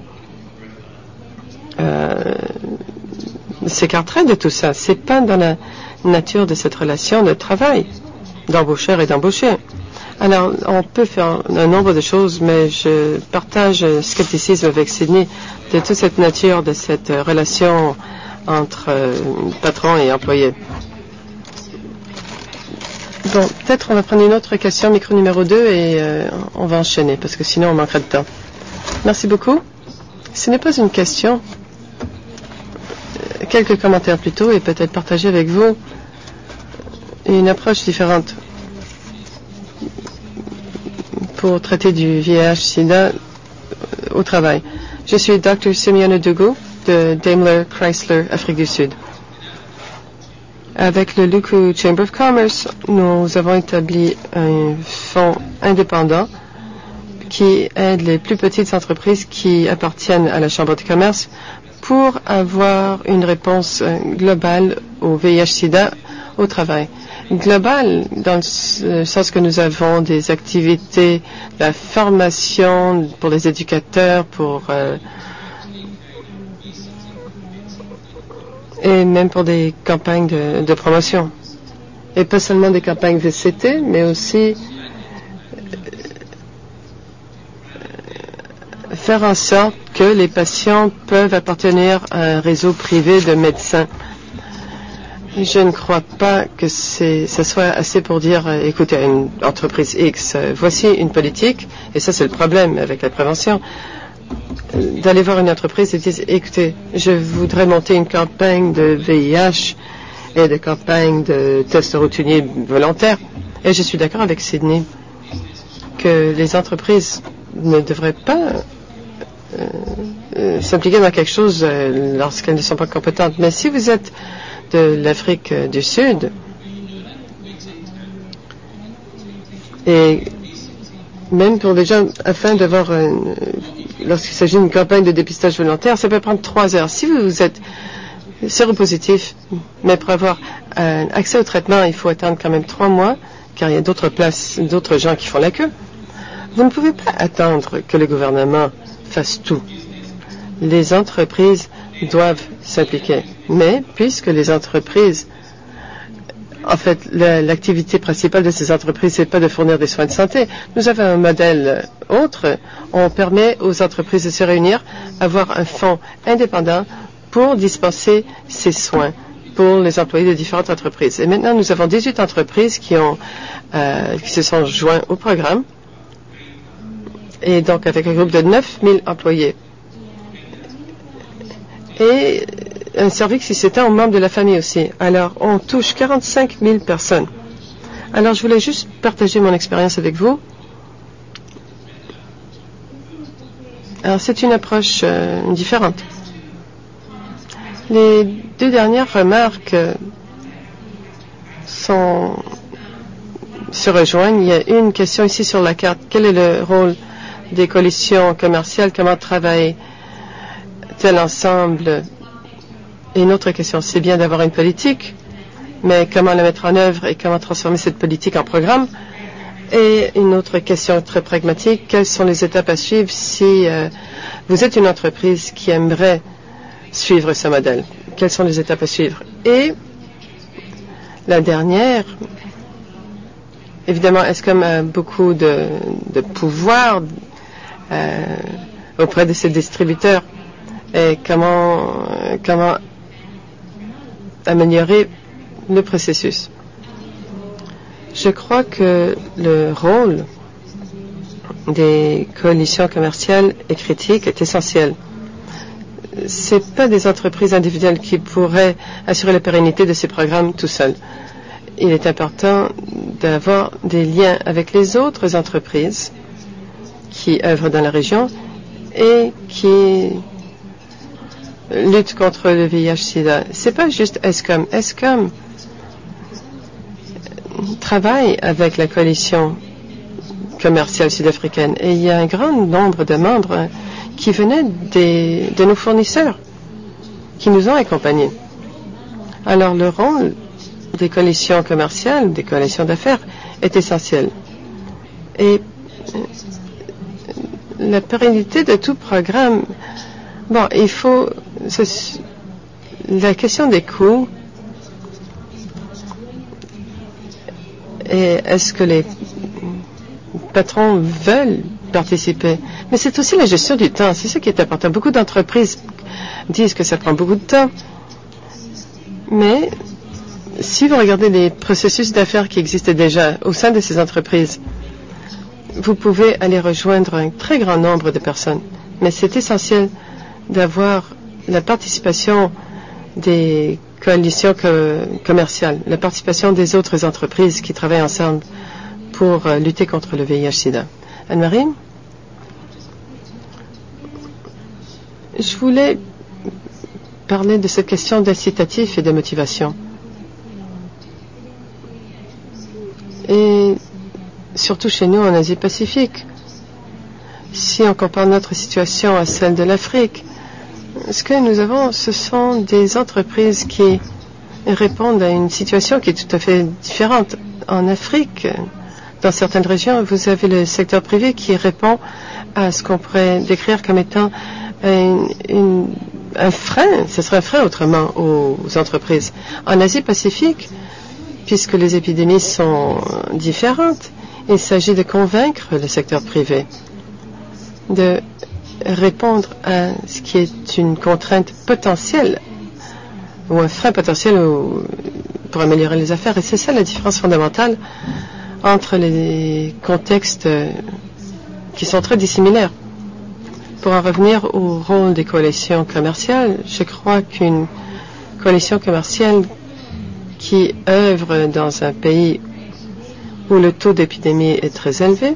euh, s'écarterait de tout ça. C'est pas dans la nature de cette relation de travail, d'embaucheur et d'embauché. Alors, on peut faire un nombre de choses, mais je partage le scepticisme avec Sydney de toute cette nature, de cette relation entre euh, patron et employé. Bon, peut-être on va prendre une autre question, micro numéro deux, et euh, on va enchaîner, parce que sinon on manquera de temps. Merci beaucoup. Ce n'est pas une question. Quelques commentaires plutôt, et peut-être partager avec vous une approche différente pour traiter du V I H sida au travail. Je suis docteur Simeone Dugo de Daimler Chrysler, Afrique du Sud. Avec le Luku Chamber of Commerce, nous avons établi un fonds indépendant qui aide les plus petites entreprises qui appartiennent à la Chambre de commerce pour avoir une réponse globale au V I H sida au travail. Global, dans le sens que nous avons des activités, la formation pour les éducateurs, pour euh, et même pour des campagnes de, de promotion. Et pas seulement des campagnes V C T, mais aussi euh, faire en sorte que les patients peuvent appartenir à un réseau privé de médecins. Je ne crois pas que c'est, ça soit assez pour dire, euh, écoutez, à une entreprise X, euh, voici une politique, et ça c'est le problème avec la prévention, euh, d'aller voir une entreprise et dire, écoutez, je voudrais monter une campagne de V I H et de campagne de tests routiniers volontaires. Et je suis d'accord avec Sydney que les entreprises ne devraient pas euh, euh, s'impliquer dans quelque chose euh, lorsqu'elles ne sont pas compétentes. Mais si vous êtes de l'Afrique du Sud et même pour les gens, afin d'avoir une, lorsqu'il s'agit d'une campagne de dépistage volontaire, ça peut prendre trois heures. Si vous êtes séropositif, mais pour avoir un accès au traitement, il faut attendre quand même trois mois, car il y a d'autres places, d'autres gens qui font la queue. Vous ne pouvez pas attendre que le gouvernement fasse tout. Les entreprises doivent s'impliquer. Mais puisque les entreprises, en fait, la, l'activité principale de ces entreprises, c'est pas de fournir des soins de santé. Nous avons un modèle autre. On permet aux entreprises de se réunir, avoir un fonds indépendant pour dispenser ces soins pour les employés de différentes entreprises. Et maintenant, nous avons dix-huit entreprises qui ont, euh, qui se sont joints au programme. Et donc, avec un groupe de neuf mille employés. Et un service qui s'étend aux membres de la famille aussi. Alors, on touche quarante-cinq mille personnes. Alors, je voulais juste partager mon expérience avec vous. Alors, c'est une approche euh, différente. Les deux dernières remarques euh, sont, se rejoignent. Il y a une question ici sur la carte. Quel est le rôle des coalitions commerciales? Comment travailler tel ensemble Et une autre question, c'est bien d'avoir une politique, mais comment la mettre en œuvre et comment transformer cette politique en programme? Et une autre question très pragmatique, quelles sont les étapes à suivre si euh, vous êtes une entreprise qui aimerait suivre ce modèle? Quelles sont les étapes à suivre? Et la dernière, évidemment, Eskom a beaucoup de, de pouvoir euh, auprès de ses distributeurs. Et comment, comment améliorer le processus? Je crois que le rôle des coalitions commerciales et critiques est essentiel. Ce n'est pas des entreprises individuelles qui pourraient assurer la pérennité de ces programmes tout seuls. Il est important d'avoir des liens avec les autres entreprises qui œuvrent dans la région et qui luttent contre le V I H sida. Ce n'est pas juste Eskom. Eskom travaille avec la coalition commerciale sud-africaine et il y a un grand nombre de membres qui venaient des, de nos fournisseurs qui nous ont accompagnés. Alors le rôle des coalitions commerciales, des coalitions d'affaires est essentiel. Et la pérennité de tout programme, bon, il faut, la question des coûts. Et est-ce que les patrons veulent participer? Mais c'est aussi la gestion du temps. C'est ce qui est important. Beaucoup d'entreprises disent que ça prend beaucoup de temps. Mais si vous regardez les processus d'affaires qui existent déjà au sein de ces entreprises, vous pouvez aller rejoindre un très grand nombre de personnes. Mais c'est essentiel d'avoir la participation des coalitions co commerciales, la participation des autres entreprises qui travaillent ensemble pour euh, lutter contre le V I H sida. Anne-Marie? Je voulais parler de cette question d'incitatif et de motivation. Et surtout chez nous en Asie-Pacifique. Si on compare notre situation à celle de l'Afrique, ce que nous avons, ce sont des entreprises qui répondent à une situation qui est tout à fait différente. En Afrique, dans certaines régions, vous avez le secteur privé qui répond à ce qu'on pourrait décrire comme étant un, une, un frein, ce serait un frein autrement aux, aux entreprises. En Asie-Pacifique, puisque les épidémies sont différentes, il s'agit de convaincre le secteur privé de répondre à ce qui est une contrainte potentielle ou un frein potentiel au, pour améliorer les affaires. Et c'est ça la différence fondamentale entre les contextes qui sont très dissimilaires. Pour en revenir au rôle des coalitions commerciales, je crois qu'une coalition commerciale qui œuvre dans un pays où le taux d'épidémie est très élevé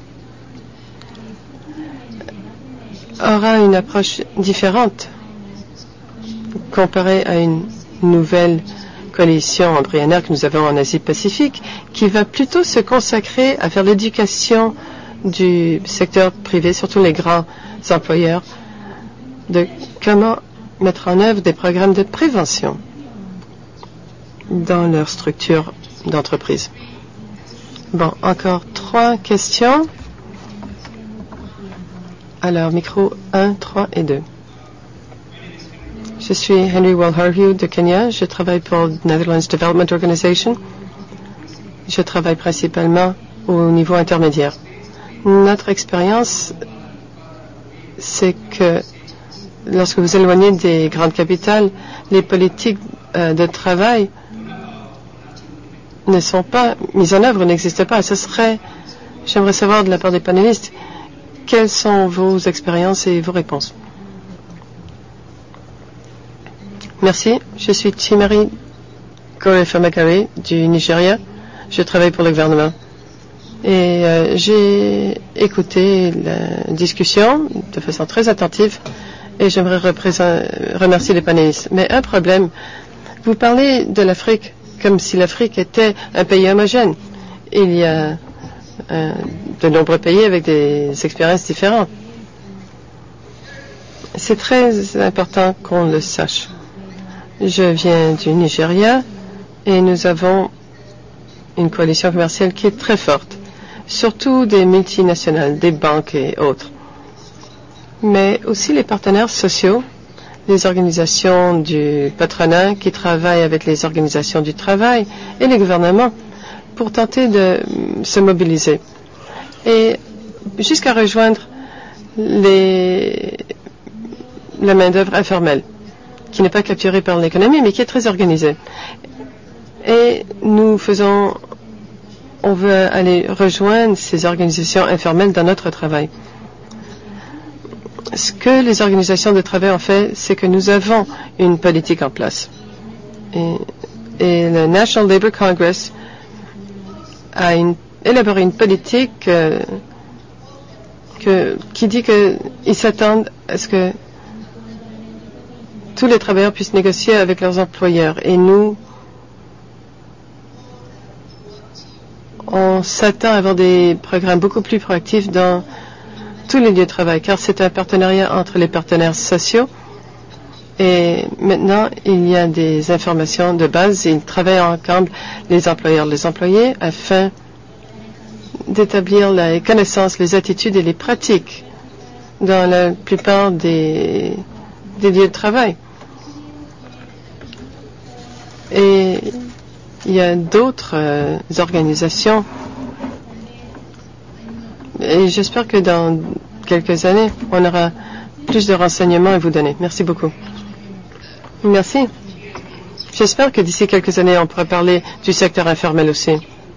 aura une approche différente comparée à une nouvelle coalition embryonnaire que nous avons en Asie-Pacifique, qui va plutôt se consacrer à faire l'éducation du secteur privé, surtout les grands employeurs, de comment mettre en œuvre des programmes de prévention dans leur structure d'entreprise. Bon, encore trois questions. Alors, micro un, trois et deux. Je suis Henry Walharview de Kenya. Je travaille pour Netherlands Development Organization. Je travaille principalement au niveau intermédiaire. Notre expérience, c'est que lorsque vous éloignez des grandes capitales, les politiques euh, de travail ne sont pas mises en œuvre, n'existent pas. Ce serait, j'aimerais savoir de la part des panélistes, quelles sont vos expériences et vos réponses? Merci. Je suis Chimari Korefamakare du Nigeria. Je travaille pour le gouvernement. Et euh, j'ai écouté la discussion de façon très attentive et j'aimerais remercier les panélistes. Mais un problème, vous parlez de l'Afrique comme si l'Afrique était un pays homogène. Il y a euh, de nombreux pays avec des expériences différentes. C'est très important qu'on le sache. Je viens du Nigeria et nous avons une coalition commerciale qui est très forte, surtout des multinationales, des banques et autres. Mais aussi les partenaires sociaux, les organisations du patronat qui travaillent avec les organisations du travail et les gouvernements pour tenter de se mobiliser et jusqu'à rejoindre les, la main-d'œuvre informelle qui n'est pas capturée par l'économie mais qui est très organisée. Et nous faisons, on veut aller rejoindre ces organisations informelles dans notre travail. Ce que les organisations de travail ont fait, c'est que nous avons une politique en place. Et, et le National Labour Congress a une, élaboré une politique euh, que, qui dit qu'ils s'attendent à ce que tous les travailleurs puissent négocier avec leurs employeurs. Et nous, on s'attend à avoir des programmes beaucoup plus proactifs dans tous les lieux de travail, car c'est un partenariat entre les partenaires sociaux. Et maintenant, il y a des informations de base. Ils travaillent ensemble, les employeurs, les employés, afin d'établir les connaissances, les attitudes et les pratiques dans la plupart des, des lieux de travail. Et il y a d'autres euh, organisations. Et j'espère que dans quelques années, on aura plus de renseignements à vous donner. Merci beaucoup. Merci. J'espère que d'ici quelques années, on pourra parler du secteur informel aussi.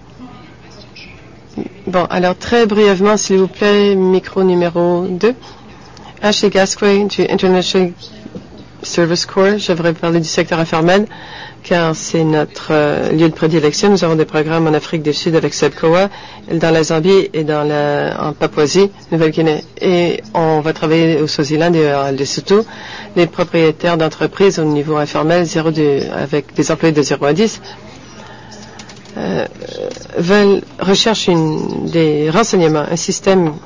Bon, alors très brièvement, s'il vous plaît, micro numéro deux. Ashley Gasquet du International Service Corps. Je voudrais parler du secteur informel, car c'est notre euh, lieu de prédilection. Nous avons des programmes en Afrique du Sud avec SEBCOA, dans la Zambie et dans la, en Papouasie, Nouvelle-Guinée. Et on va travailler au Swaziland et à Lesotho. Les propriétaires d'entreprises au niveau informel, zéro de, avec des employés de zéro à dix, euh, veulent, recherchent une, des renseignements, un système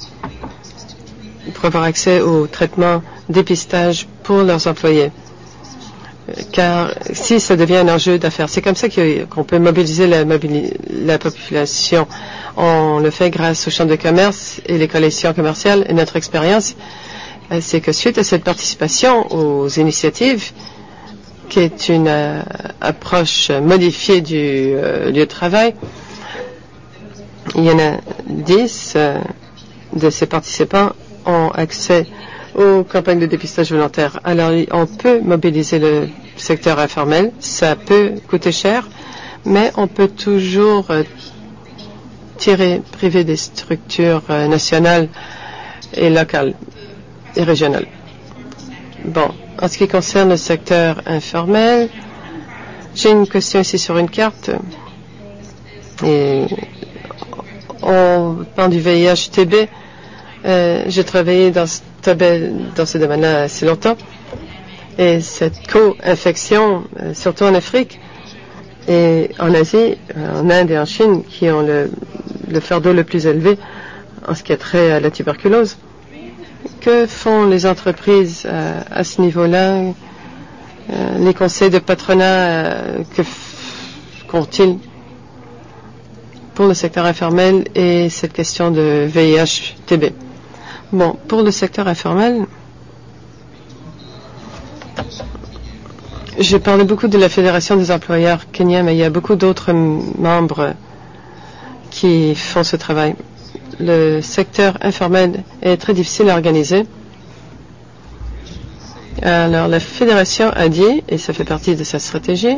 pour avoir accès au traitement dépistage pour leurs employés. Car si ça devient un enjeu d'affaires, c'est comme ça qu'on peut mobiliser la, mobili la population. On le fait grâce aux chambres de commerce et les coalitions commerciales. Et notre expérience, c'est que suite à cette participation aux initiatives, qui est une euh, approche modifiée du euh, lieu de travail, il y en a dix euh, de ces participants ont accès aux campagnes de dépistage volontaire. Alors, on peut mobiliser le secteur informel. Ça peut coûter cher, mais on peut toujours euh, tirer, priver des structures euh, nationales et locales et régionales. Bon, en ce qui concerne le secteur informel, j'ai une question ici sur une carte. Et on parle du V I H T B. Euh, j'ai travaillé dans ce, dans ce domaine-là assez longtemps. Et cette co-infection, euh, surtout en Afrique et en Asie, euh, en Inde et en Chine, qui ont le, le fardeau le plus élevé en ce qui a trait à la tuberculose. Que font les entreprises euh, à ce niveau-là? euh, Les conseils de patronat, euh, que qu'ont-ils pour le secteur informel et cette question de V I H T B? Bon, pour le secteur informel, j'ai parlé beaucoup de la Fédération des employeurs kenyans, mais il y a beaucoup d'autres membres qui font ce travail. Le secteur informel est très difficile à organiser. Alors, la Fédération a dit, et ça fait partie de sa stratégie,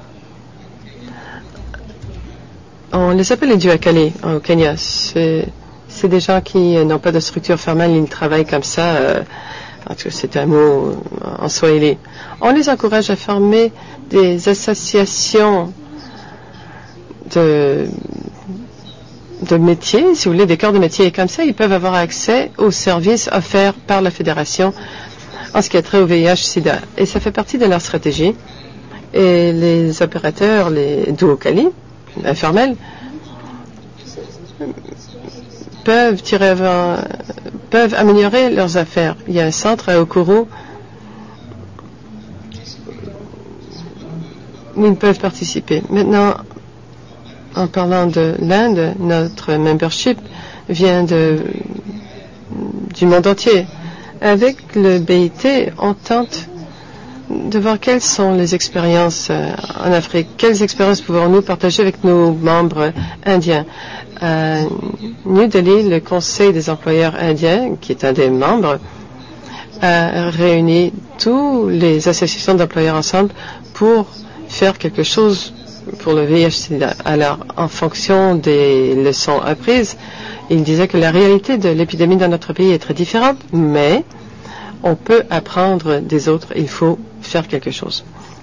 on les appelle les Duakali au Kenya. C'est C'est des gens qui n'ont pas de structure formelle, ils travaillent comme ça, euh, parce que c'est un mot en swahili. On les encourage à former des associations de, de métiers, si vous voulez, des corps de métiers. Et comme ça, ils peuvent avoir accès aux services offerts par la Fédération en ce qui a trait au V I H sida. Et ça fait partie de leur stratégie. Et les opérateurs, les Duokali, informels, peuvent tirer avant, peuvent améliorer leurs affaires. Il y a un centre à Okoro où ils peuvent participer. Maintenant, en parlant de l'Inde, notre membership vient de, du monde entier. Avec le B I T, on tente de voir quelles sont les expériences en Afrique. Quelles expériences pouvons-nous partager avec nos membres indiens? À New Delhi, le Conseil des employeurs indiens, qui est un des membres, a réuni toutes les associations d'employeurs ensemble pour faire quelque chose pour le V I H-Sida. Alors, en fonction des leçons apprises, il disait que la réalité de l'épidémie dans notre pays est très différente, mais on peut apprendre des autres. Il faut faire quelque chose.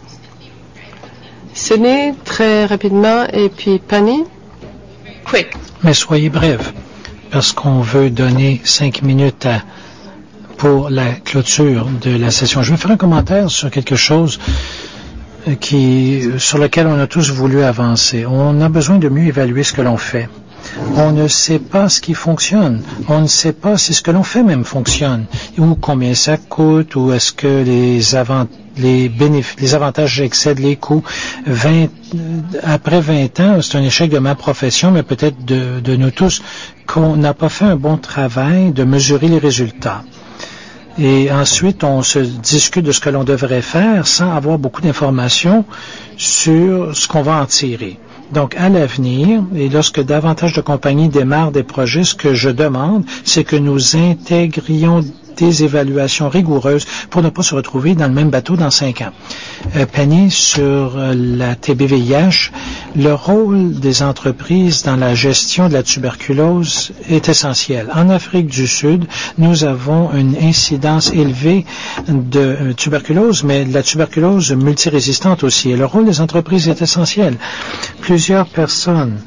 Sydney, très rapidement, et puis Pani. Quick. Mais soyez bref, parce qu'on veut donner cinq minutes à, pour la clôture de la session. Je vais faire un commentaire sur quelque chose qui, sur lequel on a tous voulu avancer. On a besoin de mieux évaluer ce que l'on fait. On ne sait pas ce qui fonctionne. On ne sait pas si ce que l'on fait même fonctionne. Ou combien ça coûte, ou est-ce que les, avant, les, bénéf- les avantages excèdent les coûts. vingt, après vingt ans, c'est un échec de ma profession, mais peut-être de, de nous tous, qu'on n'a pas fait un bon travail de mesurer les résultats. Et ensuite, on se discute de ce que l'on devrait faire sans avoir beaucoup d'informations sur ce qu'on va en tirer. Donc, à l'avenir, et lorsque davantage de compagnies démarrent des projets, ce que je demande, c'est que nous intégrions des évaluations rigoureuses pour ne pas se retrouver dans le même bateau dans cinq ans. Euh, Penny, sur euh, la T B V I H, le rôle des entreprises dans la gestion de la tuberculose est essentiel. En Afrique du Sud, nous avons une incidence élevée de euh, tuberculose, mais de la tuberculose multirésistante aussi. Et le rôle des entreprises est essentiel. Plusieurs personnes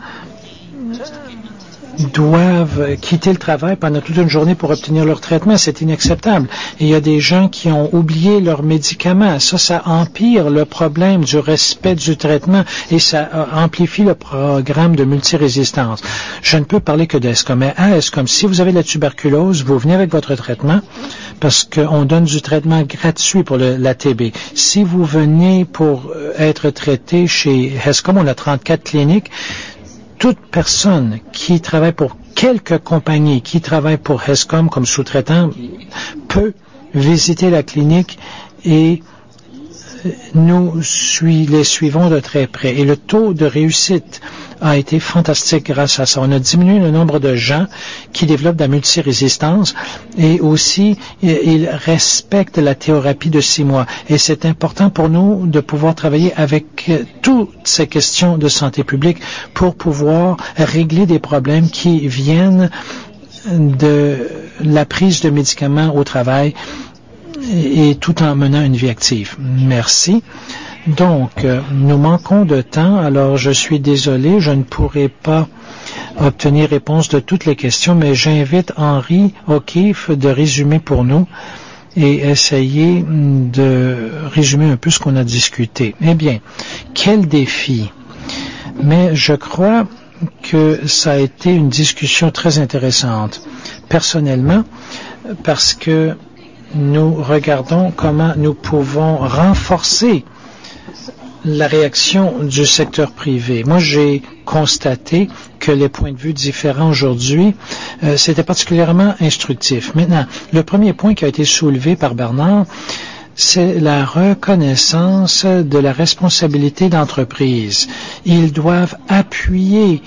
doivent quitter le travail pendant toute une journée pour obtenir leur traitement. C'est inacceptable. Et il y a des gens qui ont oublié leurs médicaments. Ça, ça empire le problème du respect du traitement et ça amplifie le programme de multirésistance. Je ne peux parler que d'ESCOM. Mais à ESCOM, si vous avez la tuberculose, vous venez avec votre traitement parce qu'on donne du traitement gratuit pour le, la T B. Si vous venez pour être traité chez ESCOM, on a trente-quatre cliniques. Toute personne qui travaille pour quelque compagnie, qui travaille pour ESCOM comme sous-traitant, peut visiter la clinique et nous sui- les suivons de très près. Et le taux de réussite a été fantastique grâce à ça. On a diminué le nombre de gens qui développent de la multirésistance et aussi ils respectent la thérapie de six mois. Et c'est important pour nous de pouvoir travailler avec toutes ces questions de santé publique pour pouvoir régler des problèmes qui viennent de la prise de médicaments au travail et tout en menant une vie active. Merci. Donc, euh, nous manquons de temps, alors je suis désolé, je ne pourrai pas obtenir réponse de toutes les questions, mais j'invite Henry O'Keefe de résumer pour nous et essayer de résumer un peu ce qu'on a discuté. Eh bien, quel défi! Mais je crois que ça a été une discussion très intéressante. Personnellement, parce que nous regardons comment nous pouvons renforcer la réaction du secteur privé. Moi, j'ai constaté que les points de vue différents aujourd'hui, euh, c'était particulièrement instructif. Maintenant, le premier point qui a été soulevé par Bernard, c'est la reconnaissance de la responsabilité d'entreprise. Ils doivent appuyer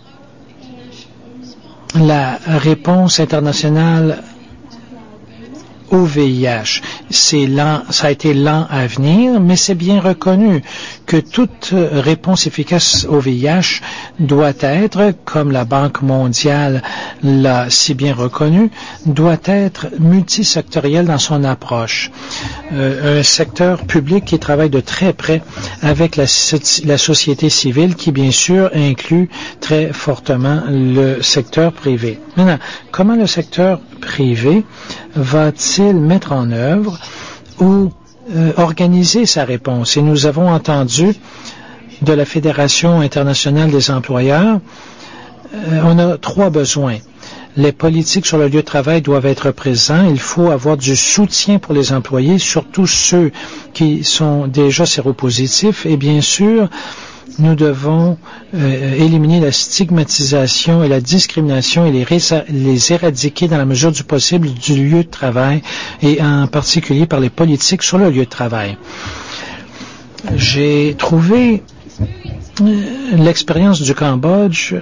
la réponse internationale au V I H. C'est lent, ça a été lent à venir, mais c'est bien reconnu que toute réponse efficace au V I H doit être, comme la Banque mondiale l'a si bien reconnu, doit être multisectorielle dans son approche. Euh, un secteur public qui travaille de très près avec la, la société civile qui, bien sûr, inclut très fortement le secteur privé. Maintenant, comment le secteur privé va-t-il mettre en œuvre ou euh, organiser sa réponse? Et nous avons entendu de la Fédération internationale des employeurs, euh, on a trois besoins. Les politiques sur le lieu de travail doivent être présents. Il faut avoir du soutien pour les employés, surtout ceux qui sont déjà séropositifs. Et bien sûr, nous devons euh, éliminer la stigmatisation et la discrimination et les, les éradiquer dans la mesure du possible du lieu de travail et en particulier par les politiques sur le lieu de travail. J'ai trouvé euh, l'expérience du Cambodge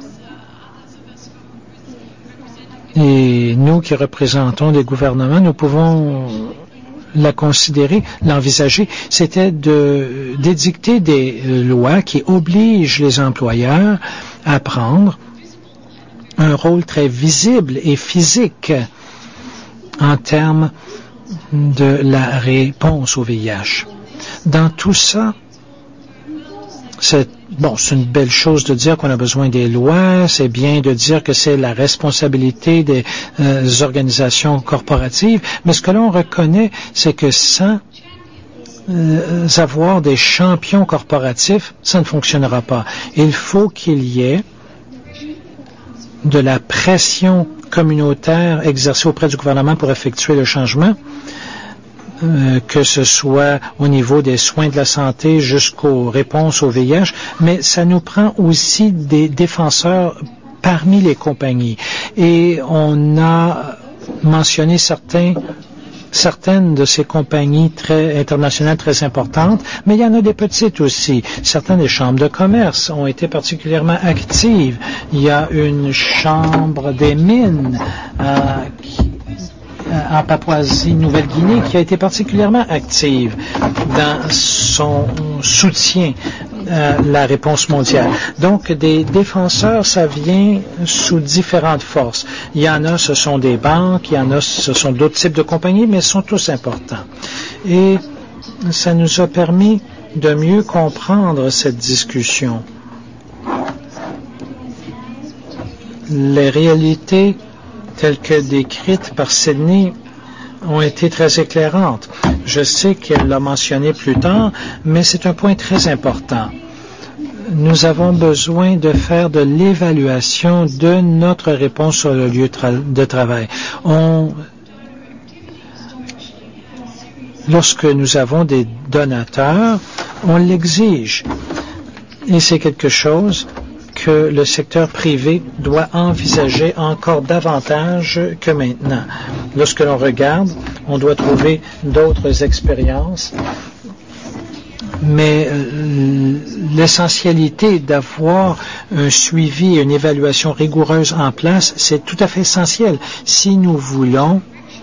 et nous qui représentons les gouvernements, nous pouvons la considérer, l'envisager, c'était de d'édicter des lois qui obligent les employeurs à prendre un rôle très visible et physique en termes de la réponse au V I H. Dans tout ça, c'est bon, c'est une belle chose de dire qu'on a besoin des lois, c'est bien de dire que c'est la responsabilité des euh, organisations corporatives, mais ce que l'on reconnaît, c'est que sans euh, avoir des champions corporatifs, ça ne fonctionnera pas. Il faut qu'il y ait de la pression communautaire exercée auprès du gouvernement pour effectuer le changement. Euh, que ce soit au niveau des soins de la santé jusqu'aux réponses au V I H, mais ça nous prend aussi des défenseurs parmi les compagnies. Et on a mentionné certains, certaines de ces compagnies très internationales très importantes, mais il y en a des petites aussi. Certaines des chambres de commerce ont été particulièrement actives. Il y a une chambre des mines euh, qui en Papouasie-Nouvelle-Guinée qui a été particulièrement active dans son soutien à la réponse mondiale. Donc, des défenseurs, ça vient sous différentes forces. Il y en a, ce sont des banques, il y en a, ce sont d'autres types de compagnies, mais ils sont tous importants. Et ça nous a permis de mieux comprendre cette discussion. Les réalités telles que décrites par Sydney ont été très éclairantes. Je sais qu'elle l'a mentionné plus tard, mais c'est un point très important. Nous avons besoin de faire de l'évaluation de notre réponse sur le lieu de travail. On, lorsque nous avons des donateurs, on l'exige. Et c'est quelque chose que le secteur privé doit envisager encore davantage que maintenant. Lorsque l'on regarde, on doit trouver d'autres expériences, mais euh, l'essentialité d'avoir un suivi et une évaluation rigoureuse en place, c'est tout à fait essentiel si nous voulons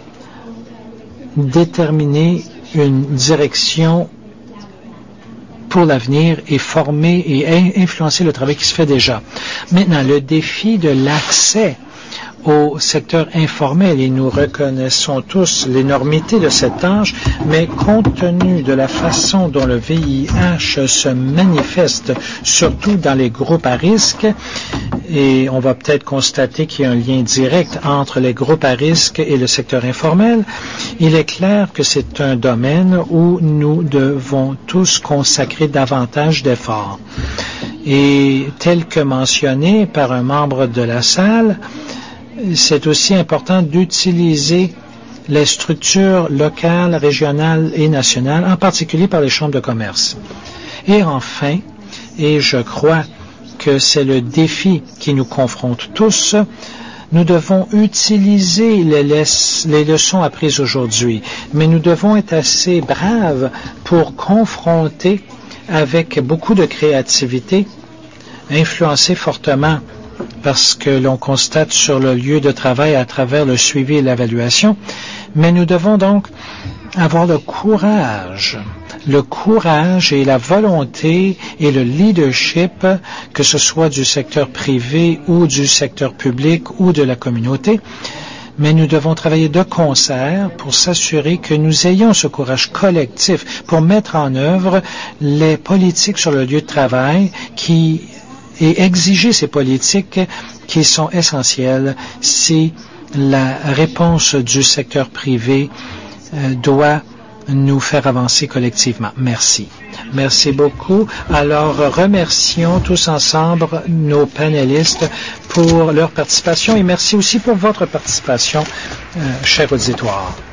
déterminer une direction pour l'avenir et former et influencer le travail qui se fait déjà. Maintenant, le défi de l'accès au secteur informel, et nous reconnaissons tous l'énormité de cette tâche, mais compte tenu de la façon dont le V I H se manifeste, surtout dans les groupes à risque, et on va peut-être constater qu'il y a un lien direct entre les groupes à risque et le secteur informel, il est clair que c'est un domaine où nous devons tous consacrer davantage d'efforts. Et tel que mentionné par un membre de la salle, c'est aussi important d'utiliser les structures locales, régionales et nationales, en particulier par les chambres de commerce. Et enfin, et je crois que c'est le défi qui nous confronte tous, nous devons utiliser les, les, les leçons apprises aujourd'hui, mais nous devons être assez braves pour confronter avec beaucoup de créativité, influencer fortement parce que l'on constate sur le lieu de travail à travers le suivi et l'évaluation, mais nous devons donc avoir le courage, le courage et la volonté et le leadership, que ce soit du secteur privé ou du secteur public ou de la communauté, mais nous devons travailler de concert pour s'assurer que nous ayons ce courage collectif pour mettre en œuvre les politiques sur le lieu de travail qui et exiger ces politiques qui sont essentielles si la réponse du secteur privé euh, doit nous faire avancer collectivement. Merci. Merci beaucoup. Alors, remercions tous ensemble nos panélistes pour leur participation et merci aussi pour votre participation, euh, chers auditoires.